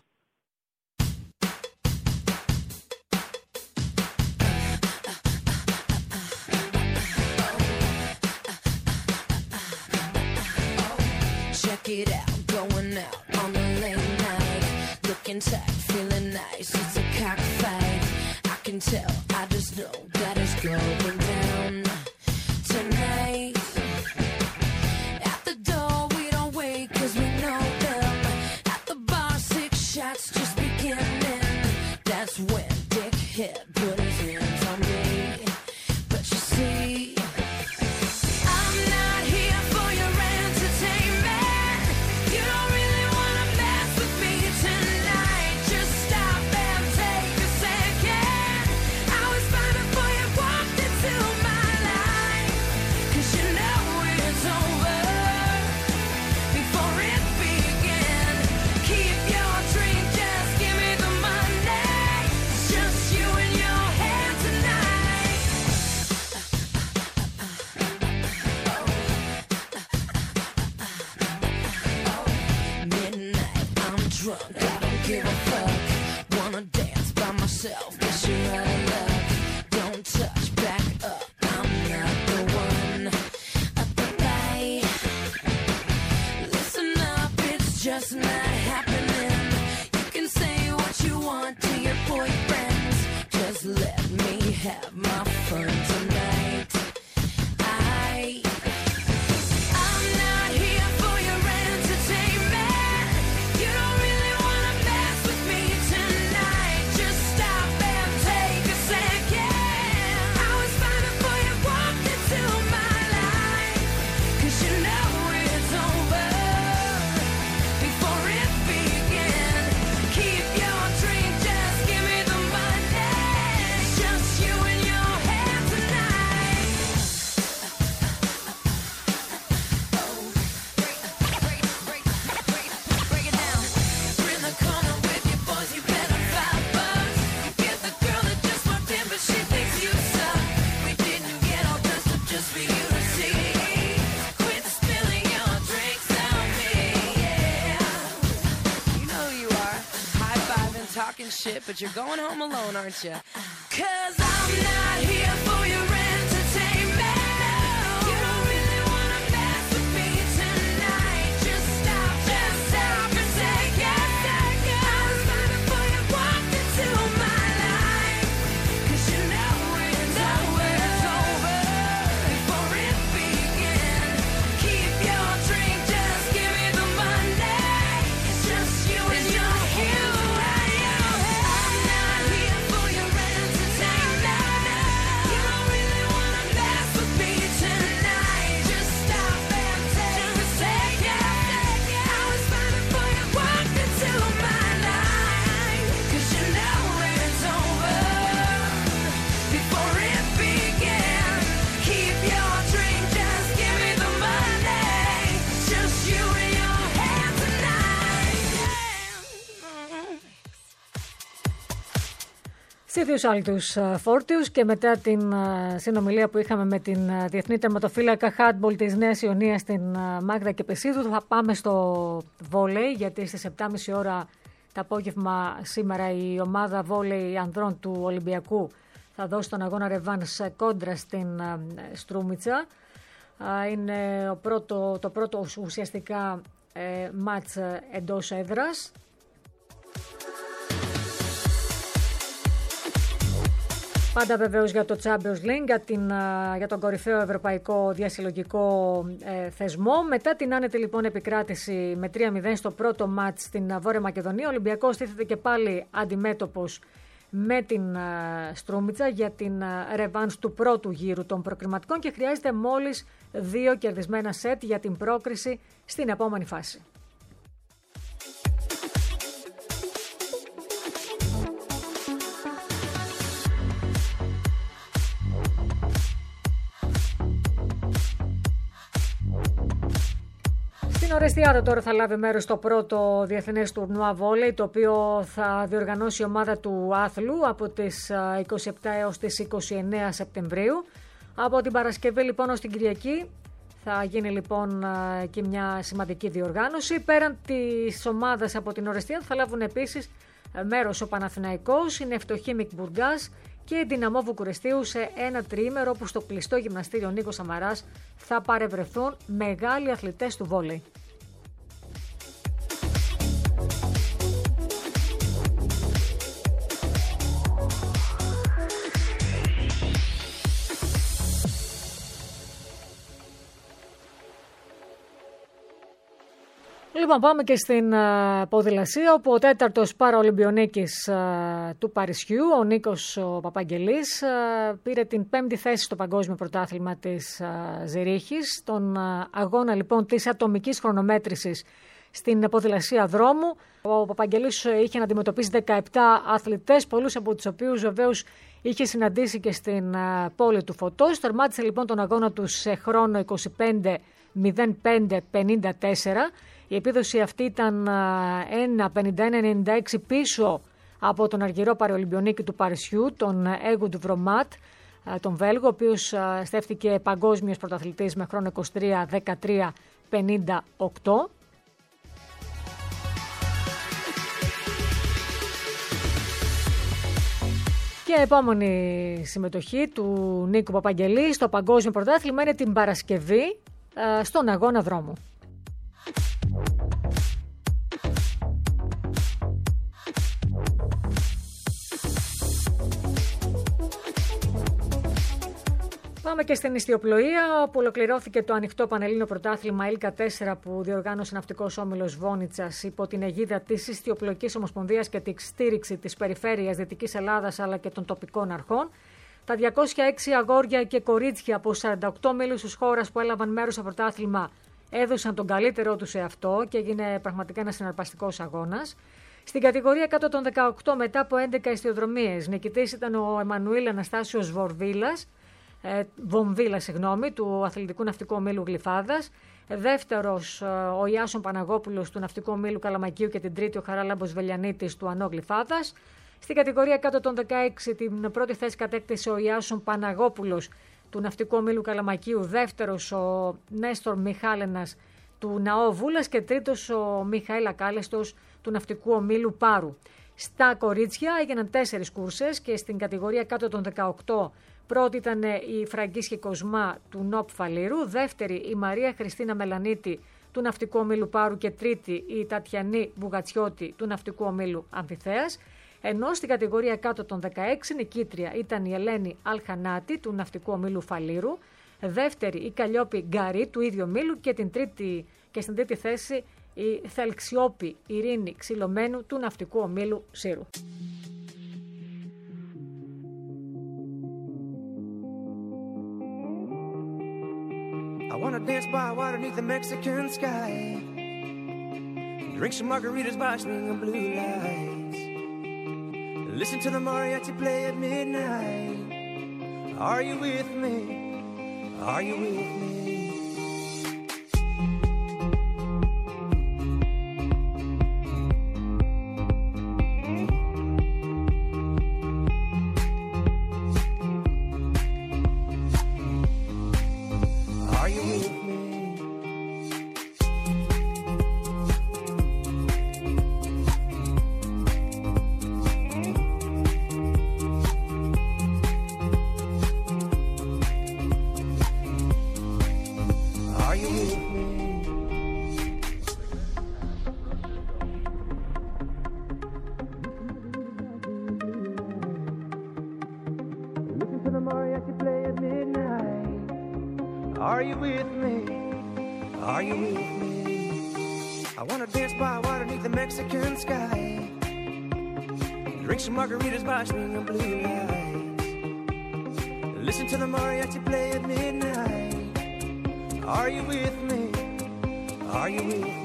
Check it out, going out on a late night, looking tight, feeling nice, it's a cockfight, I can tell, I just know that it's going down tonight. At the door we don't wait cause we know them, at the bar six shots just beginning, that's when Dick hit put his hands on me. give a fuck. Wanna dance by myself, guess you're out of luck. Don't touch, back up, I'm not the one. Up the bay. Listen up, it's just not happening. You can say what you want to your boyfriends. Just let me have my fun tonight. I I'm not here for your entertainment. You don't really wanna mess with me tonight. Just stop and take a second. I was fine before you walked into my life. 'Cause you know it's over before it began. Keep your drink, just give me the money. It's just you and your hand tonight. Oh, break, break, break, break, break it down. We're in the corner with your boys, you better fight first. You get the girl that just walked in, but she thinks you suck. We didn't get all dressed up just for you to see. Quit spilling your drinks on me, yeah. You know who you are, high-fiving, talking shit, but you're going home alone, aren't you? 'Cause I'm not here for your entertainment. You don't really wanna mess with me tonight. Just stop, just stop and take a second. I was fine before you walked into my life. 'Cause you know it's over, it's over before it began. Keep your drink, just give me the money. It's just you and your hands tonight. I'm not here for your entertainment. You don't really wanna mess with me tonight. Just stop and take a second. I was fine before you walked into my life. 'Cause you know it's over before it began. Keep your drink, just give me the money. It's just you and your hand tonight. Σε ίδιους άλλους φόρτιους και μετά την α, συνομιλία που είχαμε με την α, Διεθνή Τερματοφύλακα Handball της Νέας Ιωνίας, την α, Μάγδα Κεπεσίδου, θα πάμε στο βόλεϊ, γιατί στις επτά και μισή ώρα το απόγευμα σήμερα η ομάδα βόλεϊ ανδρών του Ολυμπιακού θα δώσει τον αγώνα ρεβάνς κόντρα στην α, Στρούμιτσα. Α, είναι ο πρώτο, το πρώτο ουσιαστικά ε, μάτς εντός έδρας. Πάντα βεβαίως για το Champions League, για, την, για τον κορυφαίο ευρωπαϊκό διασυλλογικό ε, θεσμό. Μετά την άνετη λοιπόν επικράτηση με τρία μηδέν στο πρώτο μάτς στην Βόρεια Μακεδονία, ο Ολυμπιακός στήθεται και πάλι αντιμέτωπος με την α, Στρούμιτσα για την ρεβάνς του πρώτου γύρου των προκριματικών και χρειάζεται μόλις δύο κερδισμένα σετ για την πρόκριση στην επόμενη φάση. Στην Ορεστιάδα τώρα θα λάβει μέρος στο πρώτο διεθνές τουρνουά βόλεϊ, το οποίο θα διοργανώσει η ομάδα του άθλου από τις είκοσι επτά έως τις είκοσι εννέα Σεπτεμβρίου. Από την Παρασκευή λοιπόν ως την Κυριακή θα γίνει λοιπόν και μια σημαντική διοργάνωση. Πέραν της ομάδας από την Ορεστιάδα θα λάβουν επίσης μέρος ο Παναθηναϊκός, η Νευτοχίμικ Μπουργκάς και η Δυναμό Βουκουρεστίου σε ένα τριήμερο όπου στο κλειστό γυμναστήριο Νίκος Σαμαράς θα παρευρεθούν μεγάλοι αθλητές του βόλεϊ. Λοιπόν, πάμε και στην uh, ποδηλασία, όπου ο τέταρτος παραολυμπιονίκης uh, του Παρισιού, ο Νίκος ο Παπαγγελής, uh, πήρε την πέμπτη θέση στο παγκόσμιο πρωτάθλημα της uh, Ζηρίχης, τον uh, αγώνα λοιπόν της ατομικής χρονομέτρησης στην ποδηλασία δρόμου. Ο Παπαγγελής είχε να αντιμετωπίσει δεκαεπτά αθλητές, πολλούς από τους οποίους βεβαίως είχε συναντήσει και στην uh, πόλη του Φωτός. Τερμάτισε λοιπόν τον αγώνα του σε χρόνο είκοσι πέντε μηδέν πέντε πενήντα τέσσερα. Η επίδοση αυτή ήταν ένα πενήντα ένα ενενήντα έξι πίσω από τον αργυρό παραολυμπιονίκη του Παρισιού, τον Έγουντ Βρωμάτ, τον Βέλγο, ο οποίος στέφθηκε παγκόσμιος πρωταθλητής με χρόνο είκοσι τρία δεκατρία πενήντα οκτώ. Και επόμενη συμμετοχή του Νίκου Παπαγγελή στο Παγκόσμιο Πρωτάθλημα είναι την Παρασκευή στον αγώνα δρόμου. Πάμε και στην ιστιοπλοεία, όπου ολοκληρώθηκε το ανοιχτό πανελλήνιο πρωτάθλημα ΙΛΚΑ τέσσερα που διοργάνωσε Ναυτικός Όμιλος Βόνιτσας υπό την αιγίδα της Ιστιοπλοϊκής Ομοσπονδίας και τη στήριξη της περιφέρειας Δυτικής Ελλάδας αλλά και των τοπικών αρχών. Τα διακόσια έξι αγόρια και κορίτσια από σαράντα οκτώ ομίλους της χώρας που έλαβαν μέρος στο πρωτάθλημα έδωσαν τον καλύτερό τους σε αυτό και έγινε πραγματικά ένας συναρπαστικός αγώνας. Στην κατηγορία κάτω των δεκαοκτώ, μετά από έντεκα ιστιοδρομίες, νικητής ήταν ο Εμμανουήλ Αναστάσιος Βομβίλας. Ε, Βομβίλα, συγγνώμη, του Αθλητικού Ναυτικού Ομίλου Γλυφάδας. Δεύτερος ο Ιάσον Παναγόπουλος του Ναυτικού Ομίλου Καλαμακίου και την τρίτη ο Χαράλαμπος Βελιανίτης του Ανώ Γλυφάδας. Στην κατηγορία κάτω των δεκαέξι την πρώτη θέση κατέκτησε ο Ιάσον Παναγόπουλος του Ναυτικού Ομίλου Καλαμακίου, δεύτερος ο Νέστορ Μιχάλενας του Ναό Βούλας και τρίτος ο Μιχαήλ Ακάλεστος του Ναυτικού Ομίλου Πάρου. Στα κορίτσια έγιναν τέσσερις κούρσες και στην κατηγορία κάτω των δεκαοκτώ πρώτη ήταν η Φραγκίσχη Κοσμά του ΝΟΠ Φαλήρου, δεύτερη η Μαρία Χριστίνα Μελανίτη του Ναυτικού Ομίλου Πάρου και τρίτη η Τατιανή Μπουγατσιώτη του Ναυτικού Ομίλου Αμφιθέας, ενώ στην κατηγορία κάτω των δεκαέξι νικήτρια ήταν η Ελένη Αλχανάτη του Ναυτικού Ομίλου Φαλήρου, δεύτερη η Καλλιόπη Γκαρή του ίδιου ομίλου και, την τρίτη, και στην τρίτη θέση η Θελξιόπη Ειρήνη Ξυλωμένου του Ναυτικού Ομίλου Σύρου. I wanna dance by water beneath the Mexican sky, drink some margaritas by swinging blue lights, listen to the mariachi play at midnight. Are you with me? Are you with me? Are you with me? Are you with me? I wanna dance by water beneath the Mexican sky, drink some margaritas by swinging blue lights, listen to the mariachi play at midnight. Are you with me? Are you with me?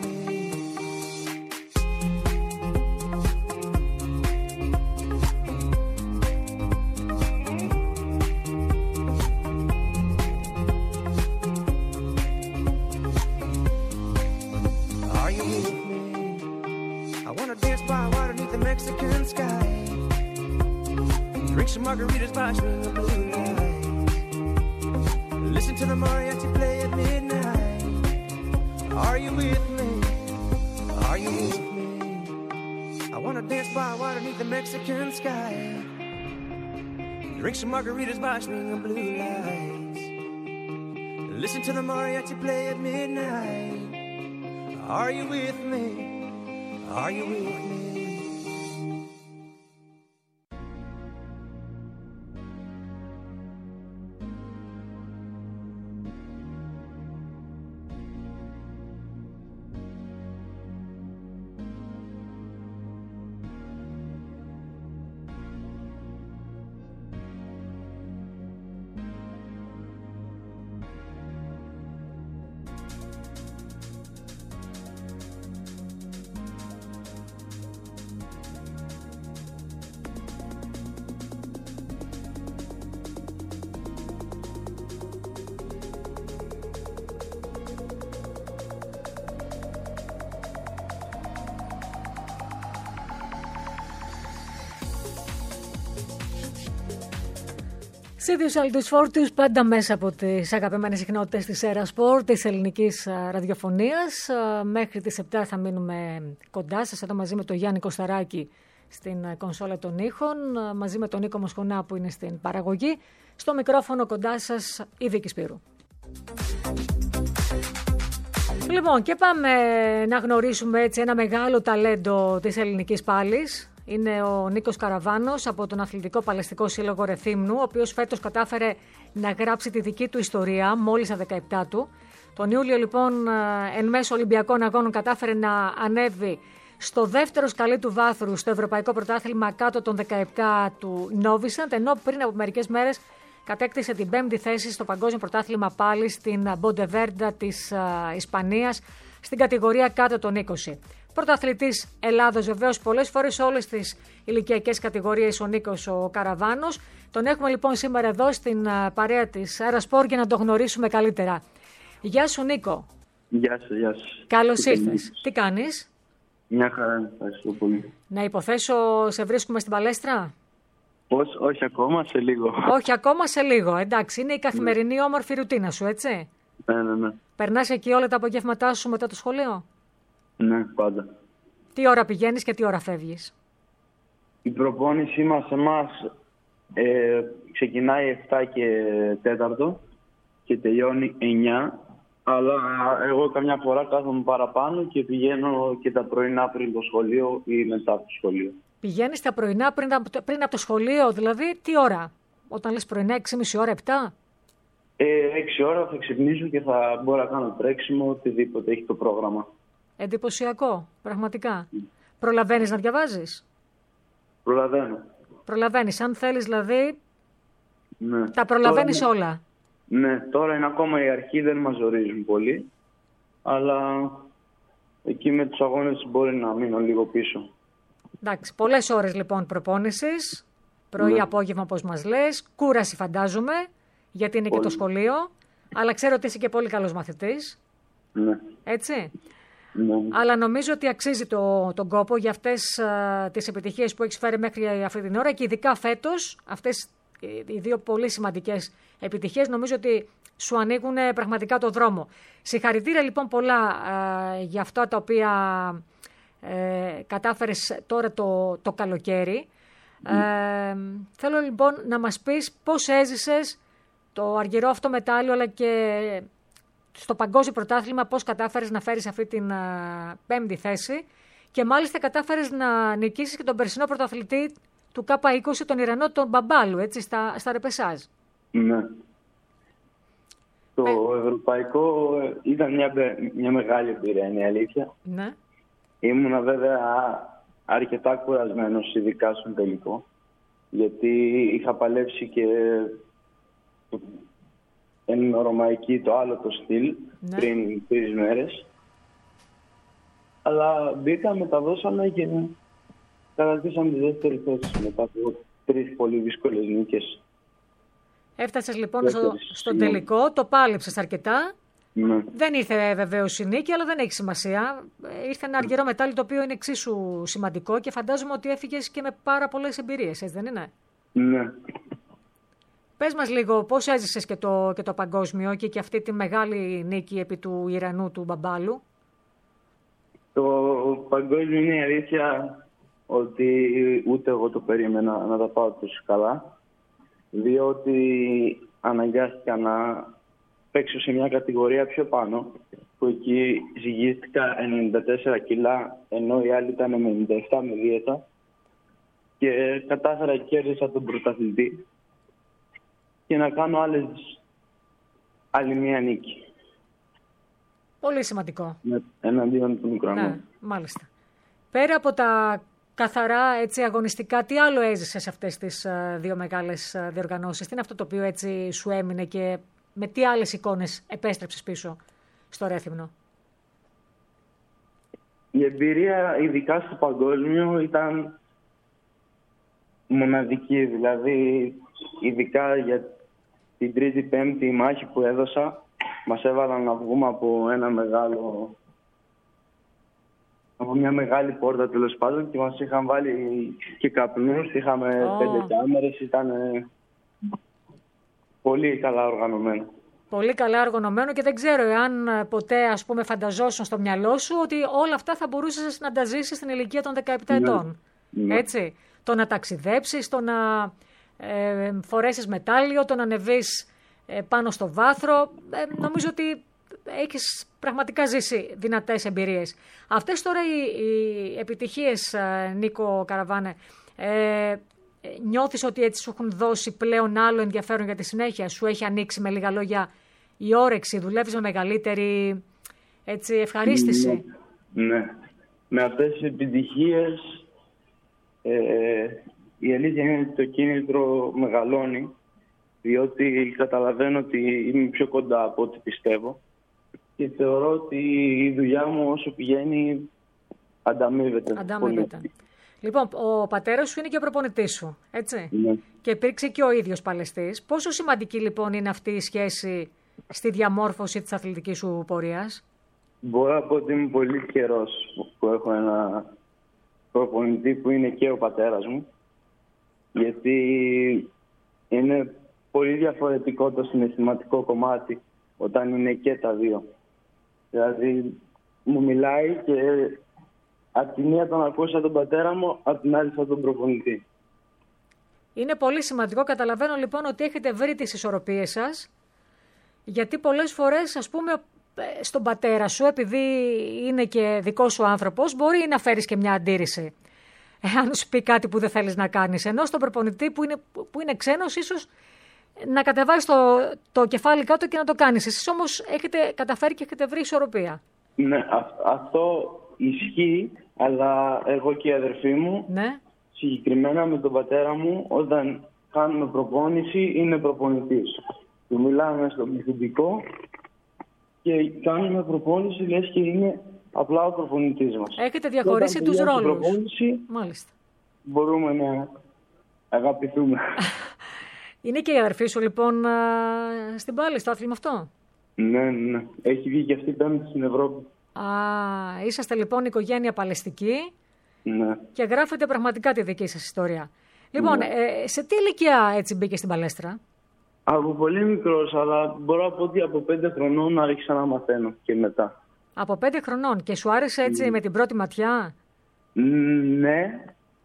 Margaritas by swinging blue lights, listen to the mariachi play at midnight. Are you with me? Are you with me? I wanna dance by water beneath the Mexican sky, drink some margaritas by swinging blue lights, listen to the mariachi play at midnight. Are you with me? Are you with me? Ίδιους αλτούς φόρτιους πάντα μέσα από τις αγαπημένες συχνότητες της Έρα Σπορ, της ελληνικής ραδιοφωνίας. Μέχρι τις επτά θα μείνουμε κοντά σας εδώ μαζί με τον Γιάννη Κωσταράκη στην κονσόλα των ήχων, μαζί με τον Νίκο Μοσχονά που είναι στην παραγωγή. Στο μικρόφωνο κοντά σας η Βίκη Σπύρου. Λοιπόν, και πάμε να γνωρίσουμε έτσι ένα μεγάλο ταλέντο της ελληνικής πάλης. Είναι ο Νίκος Καραβάνος από τον Αθλητικό Παλαιστικό Σύλλογο Ρεθύμνου, ο οποίος φέτος κατάφερε να γράψει τη δική του ιστορία μόλις στα δεκαεπτά του. Τον Ιούλιο λοιπόν εν μέσω Ολυμπιακών Αγώνων κατάφερε να ανέβει στο δεύτερο σκαλί του βάθρου στο Ευρωπαϊκό Πρωτάθλημα κάτω των δεκαεπτά του Νόβισαντ, ενώ πριν από μερικές μέρες κατέκτησε την πέμπτη θέση στο Παγκόσμιο Πρωτάθλημα πάλι στην Μποντεβέρντα της Ισπανίας στην κατηγορία κάτω των είκοσι. Πρωταθλητής Ελλάδος βεβαίως πολλές φορές σε όλες τις ηλικιακές κατηγορίες ο Νίκος ο Καραβάνος. Τον έχουμε λοιπόν σήμερα εδώ στην παρέα της Αερασπορ για να το γνωρίσουμε καλύτερα. Γεια σου Νίκο. Γεια σου, γεια σου. Καλώς ήρθες. Τι κάνεις? Μια χαρά, ευχαριστώ πολύ. Να υποθέσω σε βρίσκουμε στην παλέστρα? Πώς, όχι ακόμα, σε λίγο. Όχι ακόμα, σε λίγο. Εντάξει, είναι η καθημερινή όμορφη ρουτίνα σου, έτσι? Ναι, ναι, ναι. Περνάς εκεί όλα τα απογεύματά σου μετά το σχολείο? Ναι, πάντα. Τι ώρα πηγαίνεις και τι ώρα φεύγεις? Η προπόνησή μας εμάς ε, ξεκινάει επτά και τέταρτο και τελειώνει εννιά. Αλλά εγώ καμιά φορά κάθομαι παραπάνω και πηγαίνω και τα πρωινά πριν το σχολείο ή μετά από το σχολείο. Πηγαίνεις τα πρωινά πριν, πριν από το σχολείο, δηλαδή τι ώρα? Όταν λες πρωινά, έξι και μισή ώρα, επτά? Ε, έξι ώρα θα ξυπνήσω και θα μπορώ να κάνω τρέξιμο, οτιδήποτε έχει το πρόγραμμα. Εντυπωσιακό, πραγματικά. Mm. Προλαβαίνεις να διαβάζεις? Προλαβαίνω. Προλαβαίνεις, αν θέλεις δηλαδή, ναι. Τα προλαβαίνεις τώρα, όλα. Ναι, τώρα είναι ακόμα η αρχή, δεν μας ζορίζουν πολύ, αλλά εκεί με τους αγώνες μπορεί να μείνω λίγο πίσω. Εντάξει, πολλές ώρες λοιπόν προπόνησης, πρωί, ναι. Απόγευμα όπως μας λες, κούραση φαντάζομαι, γιατί είναι πολύ. Και το σχολείο, αλλά ξέρω ότι είσαι και πολύ καλός μαθητής, ναι. Έτσι. Ναι. Αλλά νομίζω ότι αξίζει το, τον κόπο για αυτές α, τις επιτυχίες που έχεις φέρει μέχρι αυτή την ώρα και ειδικά φέτος, αυτές οι δύο πολύ σημαντικές επιτυχίες νομίζω ότι σου ανοίγουν πραγματικά το δρόμο. Συγχαρητήρια λοιπόν πολλά α, για αυτά τα οποία ε, κατάφερες τώρα το, το καλοκαίρι. Mm. Ε, θέλω λοιπόν να μας πεις πώς έζησες το αργυρό αυτό μετάλλιο αλλά και στο παγκόσμιο πρωτάθλημα πώς κατάφερες να φέρεις αυτή την α, πέμπτη θέση και μάλιστα κατάφερες να νικήσεις και τον περσινό πρωταθλητή του Κάπα είκοσι, τον Ιρανό, τον Μπαμπάλου, έτσι, στα, στα ρεπεσάζ. Ναι. Το Με... ευρωπαϊκό ήταν μια, μια μεγάλη εμπειρία, είναι η αλήθεια. Ναι. Ήμουνα βέβαια αρκετά κουρασμένος, ειδικά στον τελικό, γιατί είχα παλέψει και εν ρωμαϊκή το άλλο το στυλ, ναι. Πριν τρεις μέρες. Αλλά μπήκα, μεταδώσαμε και κατακτήσαμε τη δεύτερη θέση μετά από τρεις πολύ δύσκολες νίκες. Έφτασες λοιπόν στο, στον τελικό, το πάλεψες αρκετά. Ναι. Δεν ήρθε βεβαίως η νίκη, αλλά δεν έχει σημασία. Ήρθε ένα αργυρό μετάλλιο το οποίο είναι εξίσου σημαντικό και φαντάζομαι ότι έφυγες και με πάρα πολλές εμπειρίες, έτσι δεν είναι? Ναι. Πες μας λίγο πώς έζησες και το, και το παγκόσμιο και, και αυτή τη μεγάλη νίκη επί του Ιρανού του Μπαμπάλου. Το παγκόσμιο είναι η αλήθεια ότι ούτε εγώ το περίμενα να τα πάω τόσο καλά, διότι αναγκάστηκα να παίξω σε μια κατηγορία πιο πάνω, που εκεί ζυγίστηκα ενενήντα τέσσερα κιλά, ενώ οι άλλοι ήταν με ενενήντα επτά με δίαιτα και κατάφερα και κέρδισα τον πρωταθλητή και να κάνω άλλες, άλλη μία νίκη. Πολύ σημαντικό. Ναι, εναντίον του Ουκρανού. Ναι, μάλιστα. Πέρα από τα καθαρά έτσι, αγωνιστικά, τι άλλο έζησες σε αυτές τις uh, δύο μεγάλες uh, διοργανώσεις? Τι είναι αυτό το οποίο έτσι σου έμεινε και με τι άλλες εικόνες επέστρεψες πίσω στο Ρέθυμνο? Η εμπειρία, ειδικά στο παγκόσμιο, ήταν μοναδική. Δηλαδή, ειδικά για την τρίτη πέμπτη μάχη που έδωσα, μας έβαλαν να βγούμε από ένα μεγάλο... από μια μεγάλη πόρτα τέλος πάντων και μας είχαν βάλει και καπνούς, είχαμε oh. πέντε κάμερες, ήταν πολύ καλά οργανωμένο. Πολύ καλά οργανωμένο και δεν ξέρω εάν ποτέ ας πούμε φανταζόσουν στο μυαλό σου ότι όλα αυτά θα μπορούσες να τα ζήσεις στην ηλικία των δεκαεπτά ναι. ετών. Ναι. Έτσι. Το να ταξιδέψεις, το να ε, φορέσεις μετάλλιο, το να ανεβείς ε, πάνω στο βάθρο. Ε, νομίζω ότι έχεις πραγματικά ζήσει δυνατές εμπειρίες. Αυτές τώρα οι, οι επιτυχίες, ε, Νίκο Καραβάνε, ε, νιώθεις ότι έτσι σου έχουν δώσει πλέον άλλο ενδιαφέρον για τη συνέχεια? Σου έχει ανοίξει, με λίγα λόγια, η όρεξη? Δουλεύεις με μεγαλύτερη, έτσι, ευχαρίστηση? Ναι. ναι. Με αυτές τις επιτυχίες ε, η αλήθεια είναι ότι το κίνητρο μεγαλώνει, διότι καταλαβαίνω ότι είμαι πιο κοντά από ό,τι πιστεύω και θεωρώ ότι η δουλειά μου όσο πηγαίνει ανταμείβεται. Ανταμείβεται. Λοιπόν, ο πατέρας σου είναι και ο προπονητής σου, έτσι. Ναι. Και υπήρξε και ο ίδιος παλαιστής. Πόσο σημαντική λοιπόν είναι αυτή η σχέση στη διαμόρφωση της αθλητικής σου πορείας? Μπορώ να πω ότι είμαι πολύ τυχερός που έχω ένα προπονητή που είναι και ο πατέρας μου, γιατί είναι πολύ διαφορετικό το συναισθηματικό κομμάτι όταν είναι και τα δύο. Δηλαδή μου μιλάει και από τη μία τον ακούω σαν τον πατέρα μου, από την άλλη σαν τον προπονητή. Είναι πολύ σημαντικό. Καταλαβαίνω λοιπόν ότι έχετε βρει τις ισορροπίες σας, γιατί πολλές φορές, ας πούμε, στον πατέρα σου, επειδή είναι και δικός σου άνθρωπος, μπορεί να φέρεις και μια αντίρρηση εάν σου πει κάτι που δεν θέλεις να κάνεις. Ενώ στον προπονητή που είναι, που είναι ξένος, ίσως να κατεβάσεις το, το κεφάλι κάτω και να το κάνεις. Εσείς όμως έχετε καταφέρει και έχετε βρει ισορροπία. Ναι, α, αυτό ισχύει, αλλά εγώ και η αδερφή μου, ναι. συγκεκριμένα με τον πατέρα μου, όταν κάνουμε προπόνηση, είναι προπονητής. Του μιλάμε στον πληθυντικό και κάνουμε προπόνηση, λες και είναι απλά ο προπονητής μας. Έχετε διαχωρίσει τους ρόλους. Στην προπόνηση, μάλιστα, μπορούμε να αγαπηθούμε. Είναι και η αδερφή σου λοιπόν στην πάλη, στο άθλημα αυτό? Ναι, ναι. Έχει βγει και αυτή πέμπτη στην Ευρώπη. Α, είσαστε λοιπόν οικογένεια παλαιστική. Ναι. Και γράφετε πραγματικά τη δική σας ιστορία. Λοιπόν, ναι. ε, σε τι ηλικία έτσι μπήκε στην παλέστρα? Από πολύ μικρός, αλλά μπορώ να πω ότι από πέντε χρονών άρχισα να μαθαίνω και μετά. Από πέντε χρονών και σου άρεσε έτσι mm. με την πρώτη ματιά? Ναι.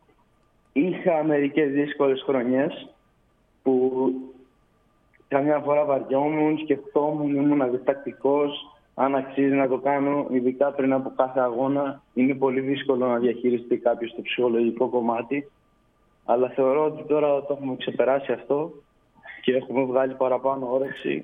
Είχα μερικές δύσκολες χρονιές που καμιά φορά βαριόμουν, σκεφτόμουν, ήμουν διστακτικός αν αξίζει να το κάνω, ειδικά πριν από κάθε αγώνα. Είναι πολύ δύσκολο να διαχειριστεί κάποιος το ψυχολογικό κομμάτι, αλλά θεωρώ ότι τώρα το έχουμε ξεπεράσει αυτό και έχουμε βγάλει παραπάνω όρεξη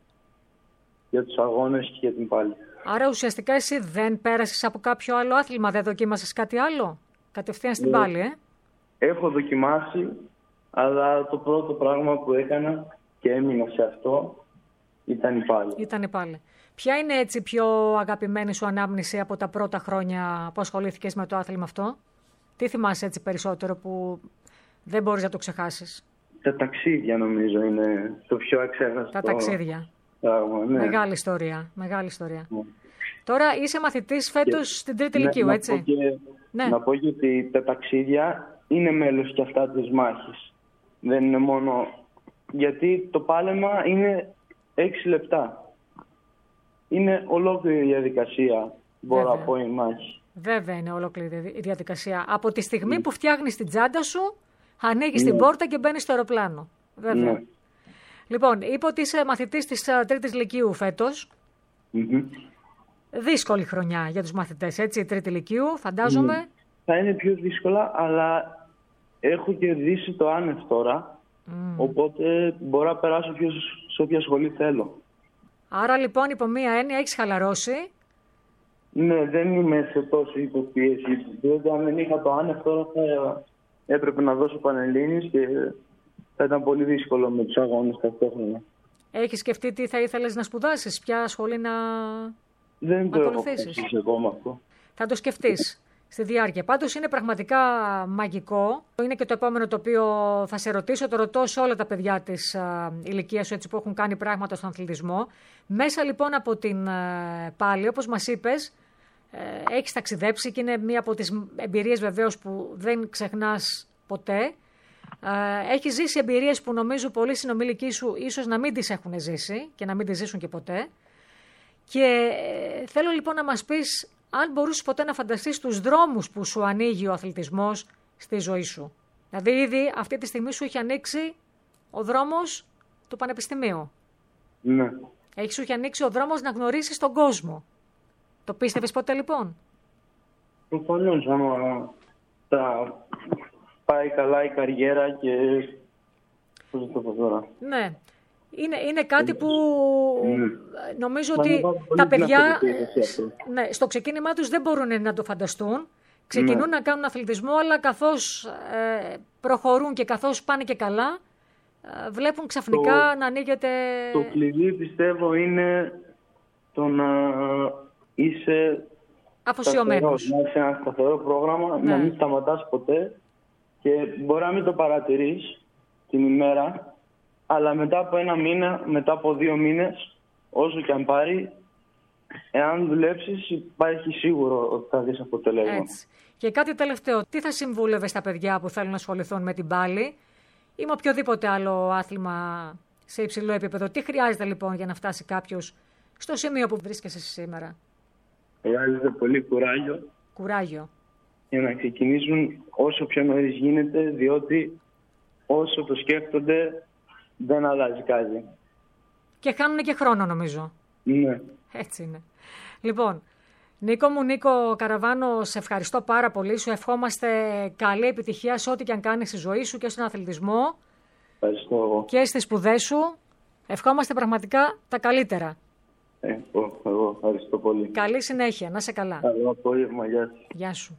για τους αγώνες και για την πάλη. Άρα ουσιαστικά εσύ δεν πέρασες από κάποιο άλλο άθλημα, δεν δοκίμασες κάτι άλλο, κατευθείαν στην ναι. πάλη, ε? Έχω δοκιμάσει, αλλά το πρώτο πράγμα που έκανα και έμεινα σε αυτό ήταν η πάλη. Ήταν η πάλη. Ποια είναι έτσι πιο αγαπημένη σου ανάμνηση από τα πρώτα χρόνια που ασχολήθηκες με το άθλημα αυτό? Τι θυμάσαι έτσι περισσότερο που δεν μπορείς να το ξεχάσεις? Τα ταξίδια νομίζω είναι το πιο αξέχαστο. Τα ταξίδια. Πράγμα, ναι. Μεγάλη ιστορία. Μεγάλη ιστορία. Ναι. Τώρα είσαι μαθητής φέτος και... στην τρίτη ναι, ηλικίου, να έτσι? Πω και... Ναι. Να πω και ότι τα ταξίδια είναι μέλος και αυτά της μάχης. Δεν είναι μόνο... Γιατί το πάλεμα είναι έξι λεπτά. Είναι ολόκληρη η διαδικασία, μπορώ να πω, η μάχη. Βέβαια είναι ολόκληρη η διαδικασία. Από τη στιγμή mm. που φτιάχνεις την τσάντα σου, ανοίγεις mm. την πόρτα και μπαίνεις στο αεροπλάνο. Βέβαια. Mm. Λοιπόν, είπε ότι είσαι μαθητής της τρίτης λυκείου φέτος. Mm-hmm. Δύσκολη χρονιά για τους μαθητές, έτσι, η τρίτη λυκείου, φαντάζομαι. Mm. Θα είναι πιο δύσκολα, αλλά έχω κερδίσει το άνευ τώρα, mm. οπότε μπορώ να περάσω σε όποια σχολή θέλω. Άρα λοιπόν υπό μία έννοια έχεις χαλαρώσει. Ναι, δεν είμαι σε τόσο υποπίεση. Διότι αν δεν είχα το άνευ τώρα θα έπρεπε να δώσω Πανελλήνιες και θα ήταν πολύ δύσκολο με τους αγώνες ταυτόχρονα. Έχεις σκεφτεί τι θα ήθελες να σπουδάσεις, ποια σχολή να δεν το ακολουθήσεις? Δεν το έχω ακόμα αυτό. Θα το σκεφτείς στη διάρκεια. Πάντως είναι πραγματικά μαγικό. Είναι και το επόμενο το οποίο θα σε ρωτήσω. Το ρωτώ σε όλα τα παιδιά της α, ηλικίας σου, έτσι, που έχουν κάνει πράγματα στον αθλητισμό. Μέσα λοιπόν από την α, πάλη, όπως μας είπες, ε, έχεις ταξιδέψει και είναι μία από τις εμπειρίες βεβαίως που δεν ξεχνάς ποτέ. Ε, έχεις ζήσει εμπειρίες που νομίζω πολλοί συνομιλικοί σου ίσως να μην τις έχουν ζήσει και να μην τις ζήσουν και ποτέ. Και ε, θέλω λοιπόν να μας πεις αν μπορούσες ποτέ να φανταστείς τους δρόμους που σου ανοίγει ο αθλητισμός στη ζωή σου. Δηλαδή ήδη αυτή τη στιγμή σου έχει ανοίξει ο δρόμος του πανεπιστημίου. Ναι. Έχει σου έχει ανοίξει ο δρόμος να γνωρίσεις τον κόσμο. Το πίστευες ποτέ λοιπόν? Προφανώς, άμα τα πάει καλά η καριέρα και... πώς το πω τώρα. Ναι. Είναι, είναι κάτι που Mm. νομίζω Μα ότι είναι τα πολύ παιδιά δυνατό. ναι, στο ξεκίνημά τους δεν μπορούν να το φανταστούν. Ξεκινούν Ναι. να κάνουν αθλητισμό, αλλά καθώς ε, προχωρούν και καθώς πάνε και καλά, ε, βλέπουν ξαφνικά Το- να ανοίγεται... Το κλειδί πιστεύω είναι το να είσαι Αφοσιωμένος. σταθερός, να έχεις ένα σταθερό πρόγραμμα, Ναι. να μην σταματάς ποτέ και μπορεί να μην το παρατηρείς την ημέρα, αλλά μετά από ένα μήνα, μετά από δύο μήνες, όσο και αν πάρει, εάν δουλέψεις υπάρχει σίγουρο ότι θα δεις αποτελέσμα. Έτσι. Και κάτι τελευταίο, τι θα συμβούλευε στα παιδιά που θέλουν να ασχοληθούν με την πάλη ή με οποιοδήποτε άλλο άθλημα σε υψηλό επίπεδο? Τι χρειάζεται λοιπόν για να φτάσει κάποιος στο σημείο που βρίσκεσαι σήμερα? Χρειάζεται πολύ κουράγιο Κουράγιο. για να ξεκινήσουν όσο πιο νωρίς γίνεται, διότι όσο το σκέφτονται δεν αλλάζει κάτι. Και χάνουν και χρόνο νομίζω. Ναι. Έτσι είναι. Λοιπόν, Νίκο μου, Νίκο Καραβάνο, σε ευχαριστώ πάρα πολύ. Σου ευχόμαστε καλή επιτυχία σε ό,τι και αν κάνεις στη ζωή σου και στον αθλητισμό Ευχαριστώ εγώ. και στις σπουδές σου. Ευχόμαστε πραγματικά τα καλύτερα. Ε, εγώ, εγώ ευχαριστώ πολύ. Καλή συνέχεια. Να σε καλά. Καλό απόγευμα, γεια σας. Γεια σου.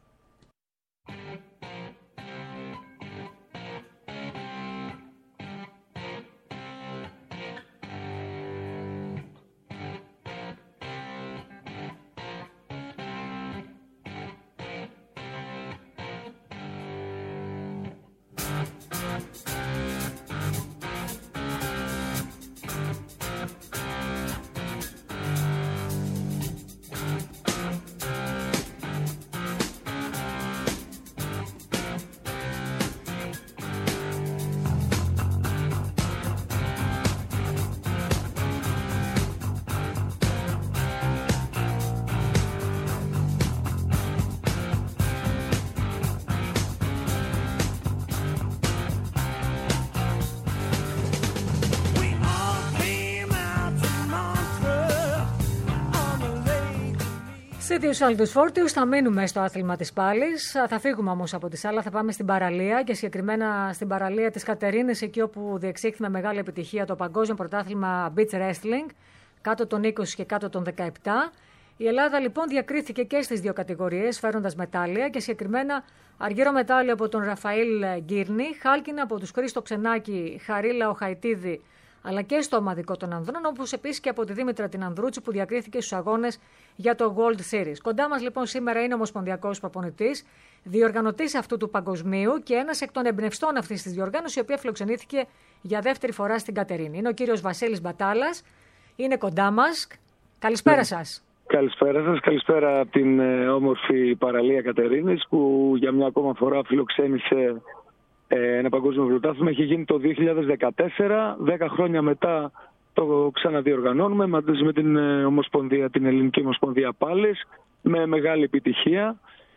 Σίτιους Άλτους Φόρτιους, θα μείνουμε στο άθλημα της πάλης. Θα φύγουμε όμως από τη σάλα, θα πάμε στην παραλία και συγκεκριμένα στην παραλία της Κατερίνης, εκεί όπου διεξήχθη με μεγάλη επιτυχία το παγκόσμιο πρωτάθλημα Beach Wrestling, κάτω των είκοσι και κάτω των δεκαεπτά. Η Ελλάδα λοιπόν διακρίθηκε και στις δύο κατηγορίες, φέροντας μετάλλια και συγκεκριμένα αργύρο μετάλλιο από τον Ραφαήλ Γκίρνη, χάλκινα από τους Χρήστο Ξενάκη, Χαρίλα Οχαϊτίδη, αλλά και στο ομαδικό των ανδρών, όπως επίσης και από τη Δήμητρα την Ανδρούτσι που διακρίθηκε στους αγώνες για το World Series. Κοντά μας λοιπόν σήμερα είναι ο ομοσπονδιακός προπονητής, διοργανωτής αυτού του παγκοσμίου και ένας εκ των εμπνευστών αυτής της διοργάνωσης, η οποία φιλοξενήθηκε για δεύτερη φορά στην Κατερίνη. Είναι ο κύριος Βασίλης Μπατάλας, είναι κοντά μας. Καλησπέρα ναι. σας. Καλησπέρα σας, καλησπέρα από την ε, όμορφη παραλία Κατερίνης που για μια ακόμα φορά φιλοξένησε ε, ένα παγκόσμιο πρωτάθλημα. Έχει γίνει το δύο χιλιάδες δεκατέσσερα, δέκα χρόνια μετά το ξαναδιοργανώνουμε μαζί με την ε, Ομοσπονδία, την Ελληνική Ομοσπονδία Πάλης, με μεγάλη επιτυχία.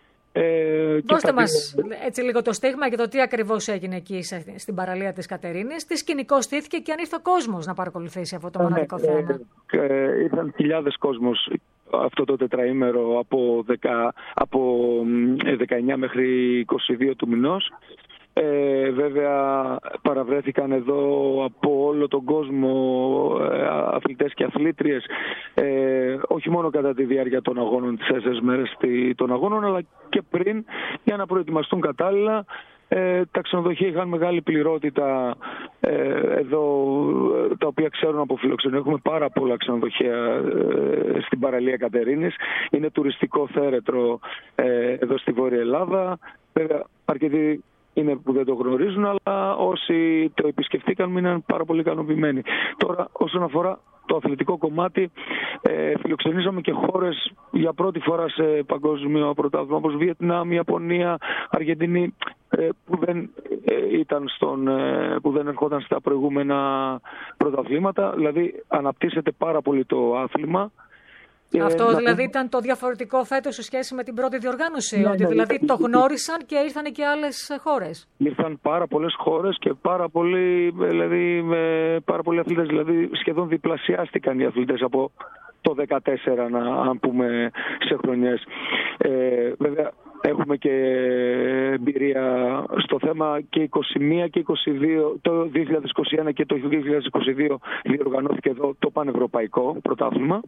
Ε, Δώστε μας έτσι λίγο το στίγμα και το τι ακριβώς έγινε εκεί στην παραλία της Κατερίνης, τι σκηνικό στήθηκε και αν ήρθε ο κόσμος να παρακολουθήσει αυτό το μοναδικό θέμα. Ε, ε, ήρθαν χιλιάδες κόσμος αυτό το τετραήμερο από, δεκα, από δεκαεννιά μέχρι είκοσι δύο του μηνός. Ε, βέβαια παραβρέθηκαν εδώ από όλο τον κόσμο ε, αθλητές και αθλήτριες, ε, όχι μόνο κατά τη διάρκεια των αγώνων, τις τέσσερις μέρες των αγώνων, αλλά και πριν, για να προετοιμαστούν κατάλληλα. Ε, τα ξενοδοχεία είχαν μεγάλη πληρότητα ε, εδώ, τα οποία ξέρουν από φιλοξενία. Έχουμε πάρα πολλά ξενοδοχεία ε, στην παραλία Κατερίνης. Είναι τουριστικό θέρετρο ε, εδώ στη Βόρεια Ελλάδα. Βέβαια αρκετοί είναι που δεν το γνωρίζουν, αλλά όσοι το επισκεφτήκαν μείναν πάρα πολύ ικανοποιημένοι. Τώρα, όσον αφορά το αθλητικό κομμάτι, ε, φιλοξενήσαμε και χώρες για πρώτη φορά σε παγκόσμιο πρωτάθλημα, όπως Βιετνάμ, Ιαπωνία, Αργεντινή, ε, που, δεν, ε, ήταν στον, ε, που δεν ερχόταν στα προηγούμενα πρωταθλήματα. Δηλαδή, αναπτύσσεται πάρα πολύ το άθλημα. Αυτό ε, δηλαδή να... ήταν το διαφορετικό φέτος σε σχέση με την πρώτη διοργάνωση, ναι, ότι ναι, δηλαδή ναι, το γνώρισαν και ήρθαν και άλλες χώρες. Ήρθαν πάρα πολλές χώρες και πάρα πολλοί, δηλαδή, πάρα πολλοί αθλητές, δηλαδή σχεδόν διπλασιάστηκαν οι αθλητές από το δεκατέσσερα, να, αν πούμε σε χρονιές. Ε, βέβαια, έχουμε και εμπειρία στο θέμα και είκοσι μία και είκοσι δύο, το δύο χιλιάδες είκοσι ένα και το δύο χιλιάδες είκοσι δύο διοργανώθηκε εδώ το πανευρωπαϊκό πρωτάθλημα.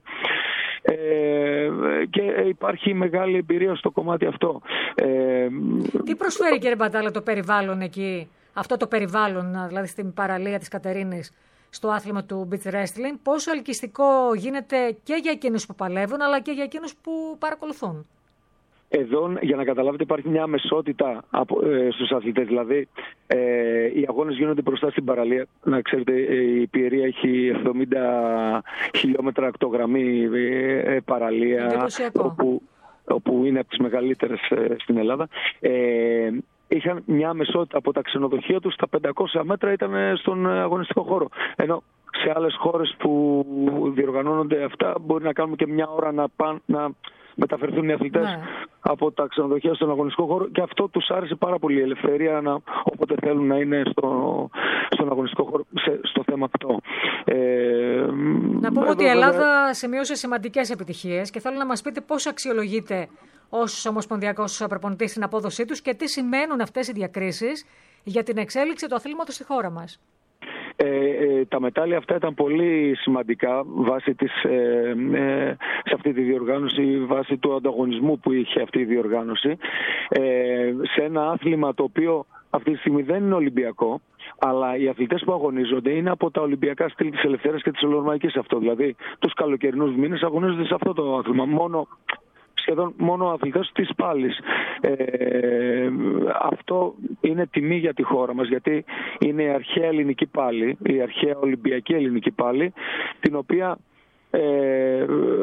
Ε, και υπάρχει μεγάλη εμπειρία στο κομμάτι αυτό. Ε, Τι προσφέρει, κύριε Μπατάλα, το περιβάλλον εκεί, αυτό το περιβάλλον, δηλαδή στην παραλία της Κατερίνης, στο άθλημα του beach wrestling, πόσο ελκυστικό γίνεται και για εκείνους που παλεύουν, αλλά και για εκείνους που παρακολουθούν? Εδώ, για να καταλάβετε, υπάρχει μια αμεσότητα ε, στους αθλητές. Δηλαδή, ε, οι αγώνες γίνονται μπροστά στην παραλία. Να ξέρετε, η Πιερία έχει εβδομήντα χιλιόμετρα ακτογραμμή ε, παραλία, όπου, όπου είναι από τις μεγαλύτερες ε, στην Ελλάδα. Ε, είχαν μια αμεσότητα από τα ξενοδοχεία τους, στα πεντακόσια μέτρα ήταν στον αγωνιστικό χώρο. Ενώ σε άλλες χώρες που διοργανώνονται αυτά, μπορεί να κάνουμε και μια ώρα να πάνε να μεταφερθούν οι αθλητές, ναι, από τα ξενοδοχεία στον αγωνιστικό χώρο, και αυτό τους άρεσε πάρα πολύ, η ελευθερία να, όποτε θέλουν να είναι στο, στον αγωνιστικό χώρο, σε, στο θέμα αυτό. Ε, να πούμε ότι η Ελλάδα σημείωσε σημαντικές επιτυχίες και θέλω να μας πείτε πώς αξιολογείται ως ομοσπονδιακός προπονητής στην απόδοσή τους και τι σημαίνουν αυτές οι διακρίσεις για την εξέλιξη του αθλήματος στη χώρα μας. Ε, ε, τα μετάλλια αυτά ήταν πολύ σημαντικά βάσει της, ε, ε, σε αυτή τη διοργάνωση, βάσει του ανταγωνισμού που είχε αυτή η διοργάνωση, ε, σε ένα άθλημα το οποίο αυτή τη στιγμή δεν είναι ολυμπιακό, αλλά οι αθλητές που αγωνίζονται είναι από τα Ολυμπιακά στυλ της Ελευθέρας και της Ολομαϊκής αυτό. Δηλαδή τους καλοκαιρινούς μήνες αγωνίζονται σε αυτό το άθλημα. Μόνο σχεδόν μόνο αθλητές της πάλης. Ε, αυτό είναι τιμή για τη χώρα μας, γιατί είναι η αρχαία ελληνική πάλη, η αρχαία Ολυμπιακή ελληνική πάλη, την οποία ε,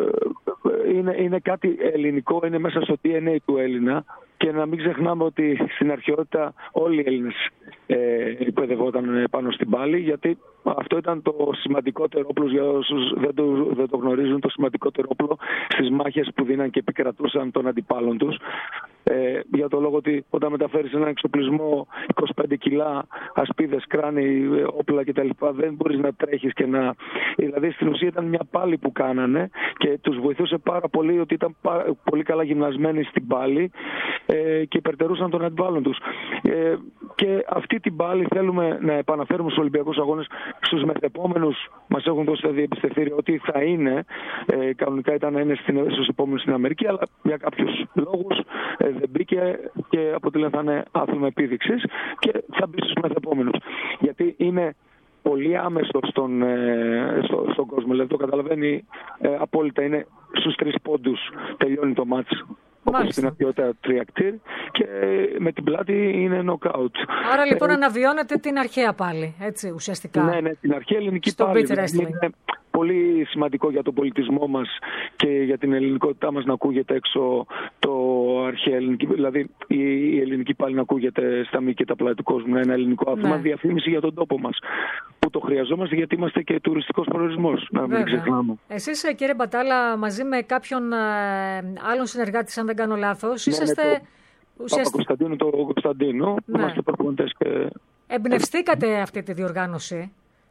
είναι, είναι κάτι ελληνικό, είναι μέσα στο ντι εν έι του Έλληνα, και να μην ξεχνάμε ότι στην αρχαιότητα όλοι οι Έλληνες ε, εκπαιδευόταν πάνω στην πάλη, γιατί αυτό ήταν το σημαντικότερο όπλο, για όσους δεν το, δεν το γνωρίζουν, το σημαντικότερο όπλο στις μάχες που δίναν και επικρατούσαν των αντιπάλων τους. Ε, για το λόγο ότι όταν μεταφέρεις έναν εξοπλισμό είκοσι πέντε κιλά, ασπίδες, κράνη, όπλα κτλ., δεν μπορείς να τρέχεις και να... Δηλαδή στην ουσία ήταν μια πάλη που κάνανε και τους βοηθούσε πάρα πολύ ότι ήταν πολύ καλά γυμνασμένοι στην πάλη ε, και υπερτερούσαν των αντιπάλων τους. Ε, και αυτή την πάλη θέλουμε να επαναφέρουμε στους Ολυμπιακούς Αγώνες. Στους μεθεπόμενους μας έχουν δώσει τα διεπιστευτήρια ότι θα είναι, ε, κανονικά ήταν να είναι στην, στους επόμενους στην Αμερική, αλλά για κάποιους λόγους ε, δεν μπήκε και αποτελεί θα είναι άθλημα επίδειξης και θα μπει στους μεθεπόμενους. Γιατί είναι πολύ άμεσο στον, ε, στο, στον κόσμο, δηλαδή το καταλαβαίνει ε, απόλυτα, είναι στους τρεις πόντους τελειώνει το μάτς. Όπως στην αρχαιότητα τριακτήρ, και με την πλάτη είναι νοκάουτ. Άρα λοιπόν ε, αναβιώνεται την αρχαία πάλι, έτσι ουσιαστικά. Ναι, ναι, την αρχαία ελληνική στο πάλι. Είναι πολύ σημαντικό για τον πολιτισμό μας και για την ελληνικότητά μας να ακούγεται έξω το αρχαία ελληνική, δηλαδή η ελληνική πάλι να ακούγεται στα μήκη και τα πλάτη του κόσμου, να είναι ένα ελληνικό άθλημα, ναι, διαφήμιση για τον τόπο μας, που το χρειαζόμαστε γιατί είμαστε και τουριστικός προορισμός, να μην ξεχνάμε. Εσείς, κύριε Μπατάλα, μαζί με κάποιον ε, άλλον συνεργάτη, αν δεν κάνω λάθος, ναι, είσαστε... Ναι, το... ουσιαστικά... Κωνσταντίνο, το Κωνσταντίνο, ναι, είμαστε προπονητές και... Εμπνευστήκατε αυτή τη διοργάνωση.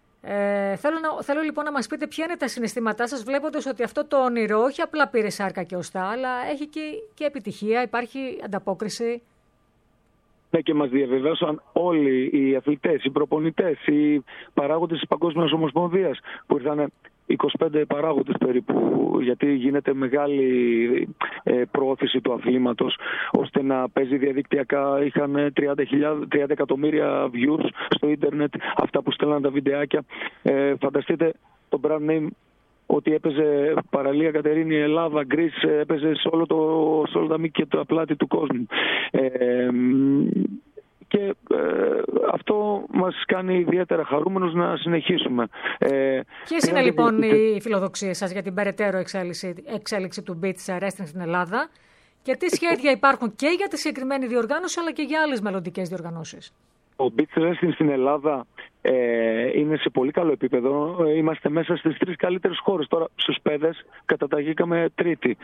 Ε, θέλω, να, θέλω λοιπόν να μας πείτε ποια είναι τα συναισθήματά σας, βλέποντας ότι αυτό το όνειρο όχι απλά πήρε σάρκα και οστά, αλλά έχει και, και επιτυχία, υπάρχει ανταπόκριση. Ναι, και μας διαβεβαίωσαν όλοι οι αθλητές, οι προπονητές, οι παράγοντες της Παγκόσμιας Ομοσπονδίας, που ήρθαν είκοσι πέντε παράγοντες περίπου, γιατί γίνεται μεγάλη ε, προώθηση του αθλήματος, ώστε να παίζει διαδικτυακά. Είχαν τριάντα εκατομμύρια views στο ίντερνετ, αυτά που στέλναν τα βιντεάκια. Ε, φανταστείτε το brand name, ότι έπαιζε παραλία Κατερίνη, Ελλάδα, Γκρίς, έπαιζε σε όλο, το, σε όλο τα μήκη και τα πλάτη του κόσμου. Ε, και ε, αυτό μας κάνει ιδιαίτερα χαρούμενους να συνεχίσουμε. Ε, Ποιες είναι λοιπόν και... οι φιλοδοξίες σας για την περαιτέρω εξέλιξη, εξέλιξη του beach wrestling στην Ελλάδα και τι σχέδια υπάρχουν και για τη συγκεκριμένη διοργάνωση αλλά και για άλλες μελλοντικές διοργανώσεις? Το beach wrestling στην Ελλάδα ε, είναι σε πολύ καλό επίπεδο. Είμαστε μέσα στις τρεις καλύτερες χώρες. Τώρα στους παιδες καταταγήκαμε τρίτη.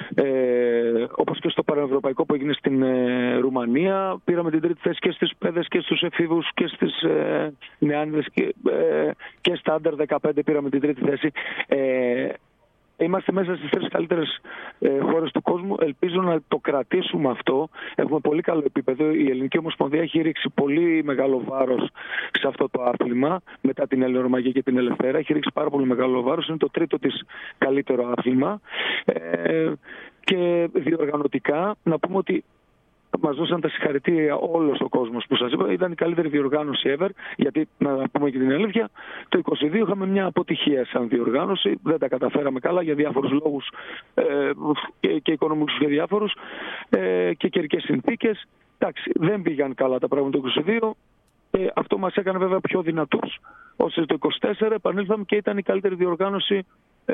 Ε, όπως και στο παραευρωπαϊκό που έγινε στην ε, Ρουμανία, πήραμε την τρίτη θέση και στις παιδες και στους εφήβους και στις ε, νεάνιδες και, ε, και στα άντερ δεκαπέντε πήραμε την τρίτη θέση. Ε, Είμαστε μέσα στις τρεις καλύτερες ε, χώρες του κόσμου. Ελπίζω να το κρατήσουμε αυτό. Έχουμε πολύ καλό επίπεδο. Η Ελληνική Ομοσπονδία έχει ρίξει πολύ μεγάλο βάρος σε αυτό το άθλημα. Μετά την Ελληνορμαγία και την Ελευθέρα έχει ρίξει πάρα πολύ μεγάλο βάρος. Είναι το τρίτο της καλύτερο άθλημα. Ε, και διοργανωτικά να πούμε ότι μας δώσαν τα συγχαρητήρια όλος ο κόσμος που σας είπα. Ήταν η καλύτερη διοργάνωση ever, γιατί να πούμε και την αλήθεια, το είκοσι δύο είχαμε μια αποτυχία σαν διοργάνωση. Δεν τα καταφέραμε καλά για διάφορους λόγους ε, και, και οικονομικούς και διάφορους ε, και καιρικές συνθήκες. Εντάξει, δεν πήγαν καλά τα πράγματα το είκοσι δύο. Ε, αυτό μας έκανε βέβαια πιο δυνατούς, ώστε το είκοσι τέσσερα επανήλθαμε και ήταν η καλύτερη διοργάνωση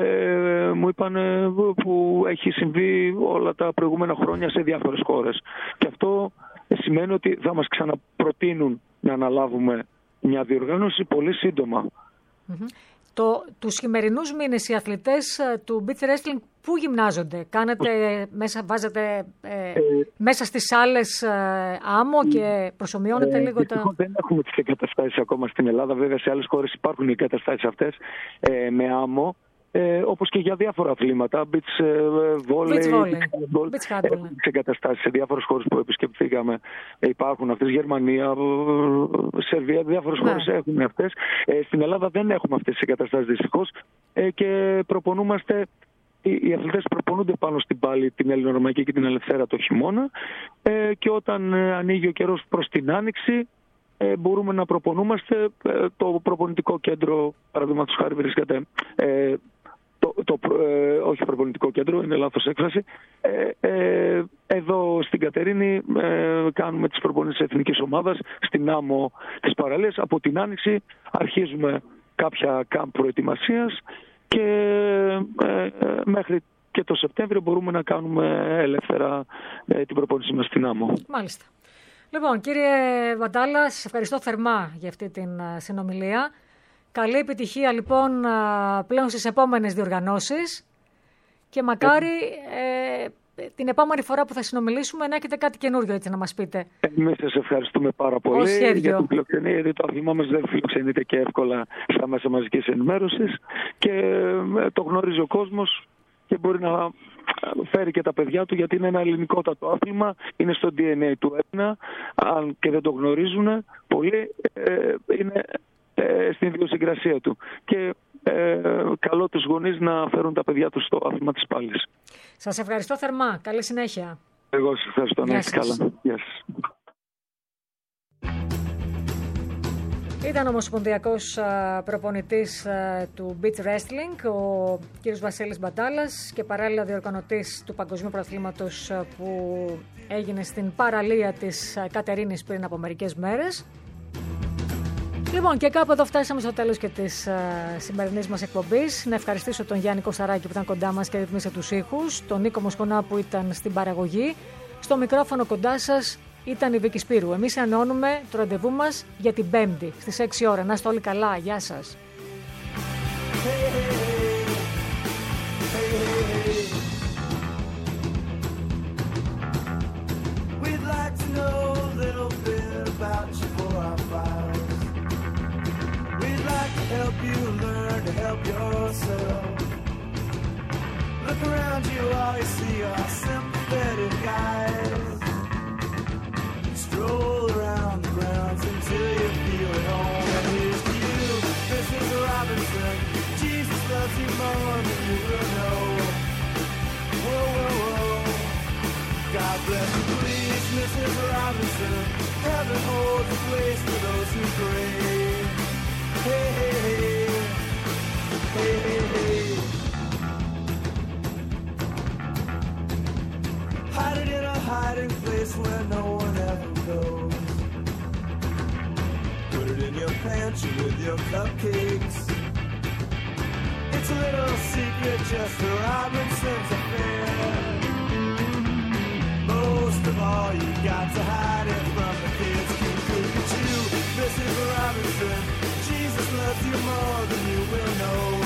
ε, μου είπαν ε, που έχει συμβεί όλα τα προηγούμενα χρόνια σε διάφορες χώρες. Και αυτό σημαίνει ότι θα μας ξαναπροτείνουν να αναλάβουμε μια διοργάνωση πολύ σύντομα. Mm-hmm. Το, τους χειμερινούς μήνες οι αθλητές του beach wrestling πού γυμνάζονται? Κάνετε, μέσα, βάζετε ε, ε, μέσα στις σάλες ε, άμμο και προσομοιώνετε ε, λίγο τα... Δεν έχουμε τις εγκαταστάσεις ακόμα στην Ελλάδα. Βέβαια σε άλλες χώρες υπάρχουν οι εγκαταστάσεις αυτές ε, με άμμο. Ε, όπως και για διάφορα αθλήματα, beach volley, beach volley, beach handball. Έχουν τις εγκαταστάσεις σε διάφορες χώρες που επισκεφθήκαμε. Ε, υπάρχουν αυτές, Γερμανία, Σερβία, διάφορες ναι. χώρες έχουν αυτές. Ε, στην Ελλάδα δεν έχουμε αυτές τις εγκαταστάσεις δυστυχώς ε, και προπονούμαστε. Οι αθλητές προπονούνται πάνω στην πάλη την Ελληνορωμαϊκή και την Ελευθέρα το χειμώνα ε, και όταν ε, ανοίγει ο καιρός προς την άνοιξη ε, μπορούμε να προπονούμαστε. Ε, το προπονητικό κέντρο, παραδείγματος χάρη, βρίσκεται ε, το, το, ε, όχι προπονητικό κέντρο, είναι λάθος έκφραση. Ε, ε, εδώ στην Κατερίνη ε, κάνουμε τις προπονήσεις της εθνικής ομάδας στην άμμο της παραλίας. Από την άνοιξη αρχίζουμε κάποια κάμπ προετοιμασίας και ε, μέχρι και το Σεπτέμβριο μπορούμε να κάνουμε ελεύθερα ε, την προπόνηση μας στην άμμο. Μάλιστα. Λοιπόν, κύριε Μπατάλα, σας ευχαριστώ θερμά για αυτή την συνομιλία. Καλή επιτυχία λοιπόν πλέον στις επόμενες διοργανώσεις και μακάρι ε, την επόμενη φορά που θα συνομιλήσουμε να έχετε κάτι καινούριο έτσι να μας πείτε. Εμείς σας ευχαριστούμε πάρα πολύ για την φιλοξενία, γιατί το άθλημά μας δεν φιλοξενείται και εύκολα στα μέσα μαζικής ενημέρωσης και το γνωρίζει ο κόσμος και μπορεί να φέρει και τα παιδιά του, γιατί είναι ένα ελληνικότατο άθλημα, είναι στο ντι εν έι του Έλληνα, αν και δεν το γνωρίζουν πολλοί, ε, είναι ε, στην ιδιοσυγκρασία του. Και ε, καλό τους γονείς να φέρουν τα παιδιά τους στο άθλημα της πάλης. Σας ευχαριστώ θερμά. Καλή συνέχεια. Εγώ σας ευχαριστώ. Να είστε καλά. Γεια σας. Ήταν ο ομοσπονδιακός προπονητής του beach wrestling, ο κ. Βασίλης Μπατάλας, και παράλληλα διοργανωτής του Παγκοσμίου Πρωταθλήματος που έγινε στην παραλία της Κατερίνης πριν από μερικές μέρες. Λοιπόν, και κάπου εδώ φτάσαμε στο τέλος και της σημερινής μας εκπομπής. Να ευχαριστήσω τον Γιάννη Κωσταράκη που ήταν κοντά μας και ρυθμίσε τους ήχους, τον Νίκο Μοσκονά που ήταν στην παραγωγή. Στο μικρόφωνο κοντά σας ήταν η Βίκη Σπύρου. Εμείς ανανεώνουμε το ραντεβού μας για την Πέμπτη στις έξι ώρα. Να είστε όλοι καλά. Γεια σας. Help you learn to help yourself. Look around you, all you see are sympathetic eyes. Stroll around the grounds until you feel at home. And here's to you, Missus Robinson. Jesus loves you more than you will know. Whoa, whoa, whoa. God bless you, please, Missus Robinson. Heaven holds a place for those who pray. Hey, hey, hey, hey, hey, hey. Hide it in a hiding place where no one ever goes. Put it in your pantry with your cupcakes. It's a little secret just for Robinson's affair. Most of all, you got to hide it from the kids. Can look at you. you more than you will know.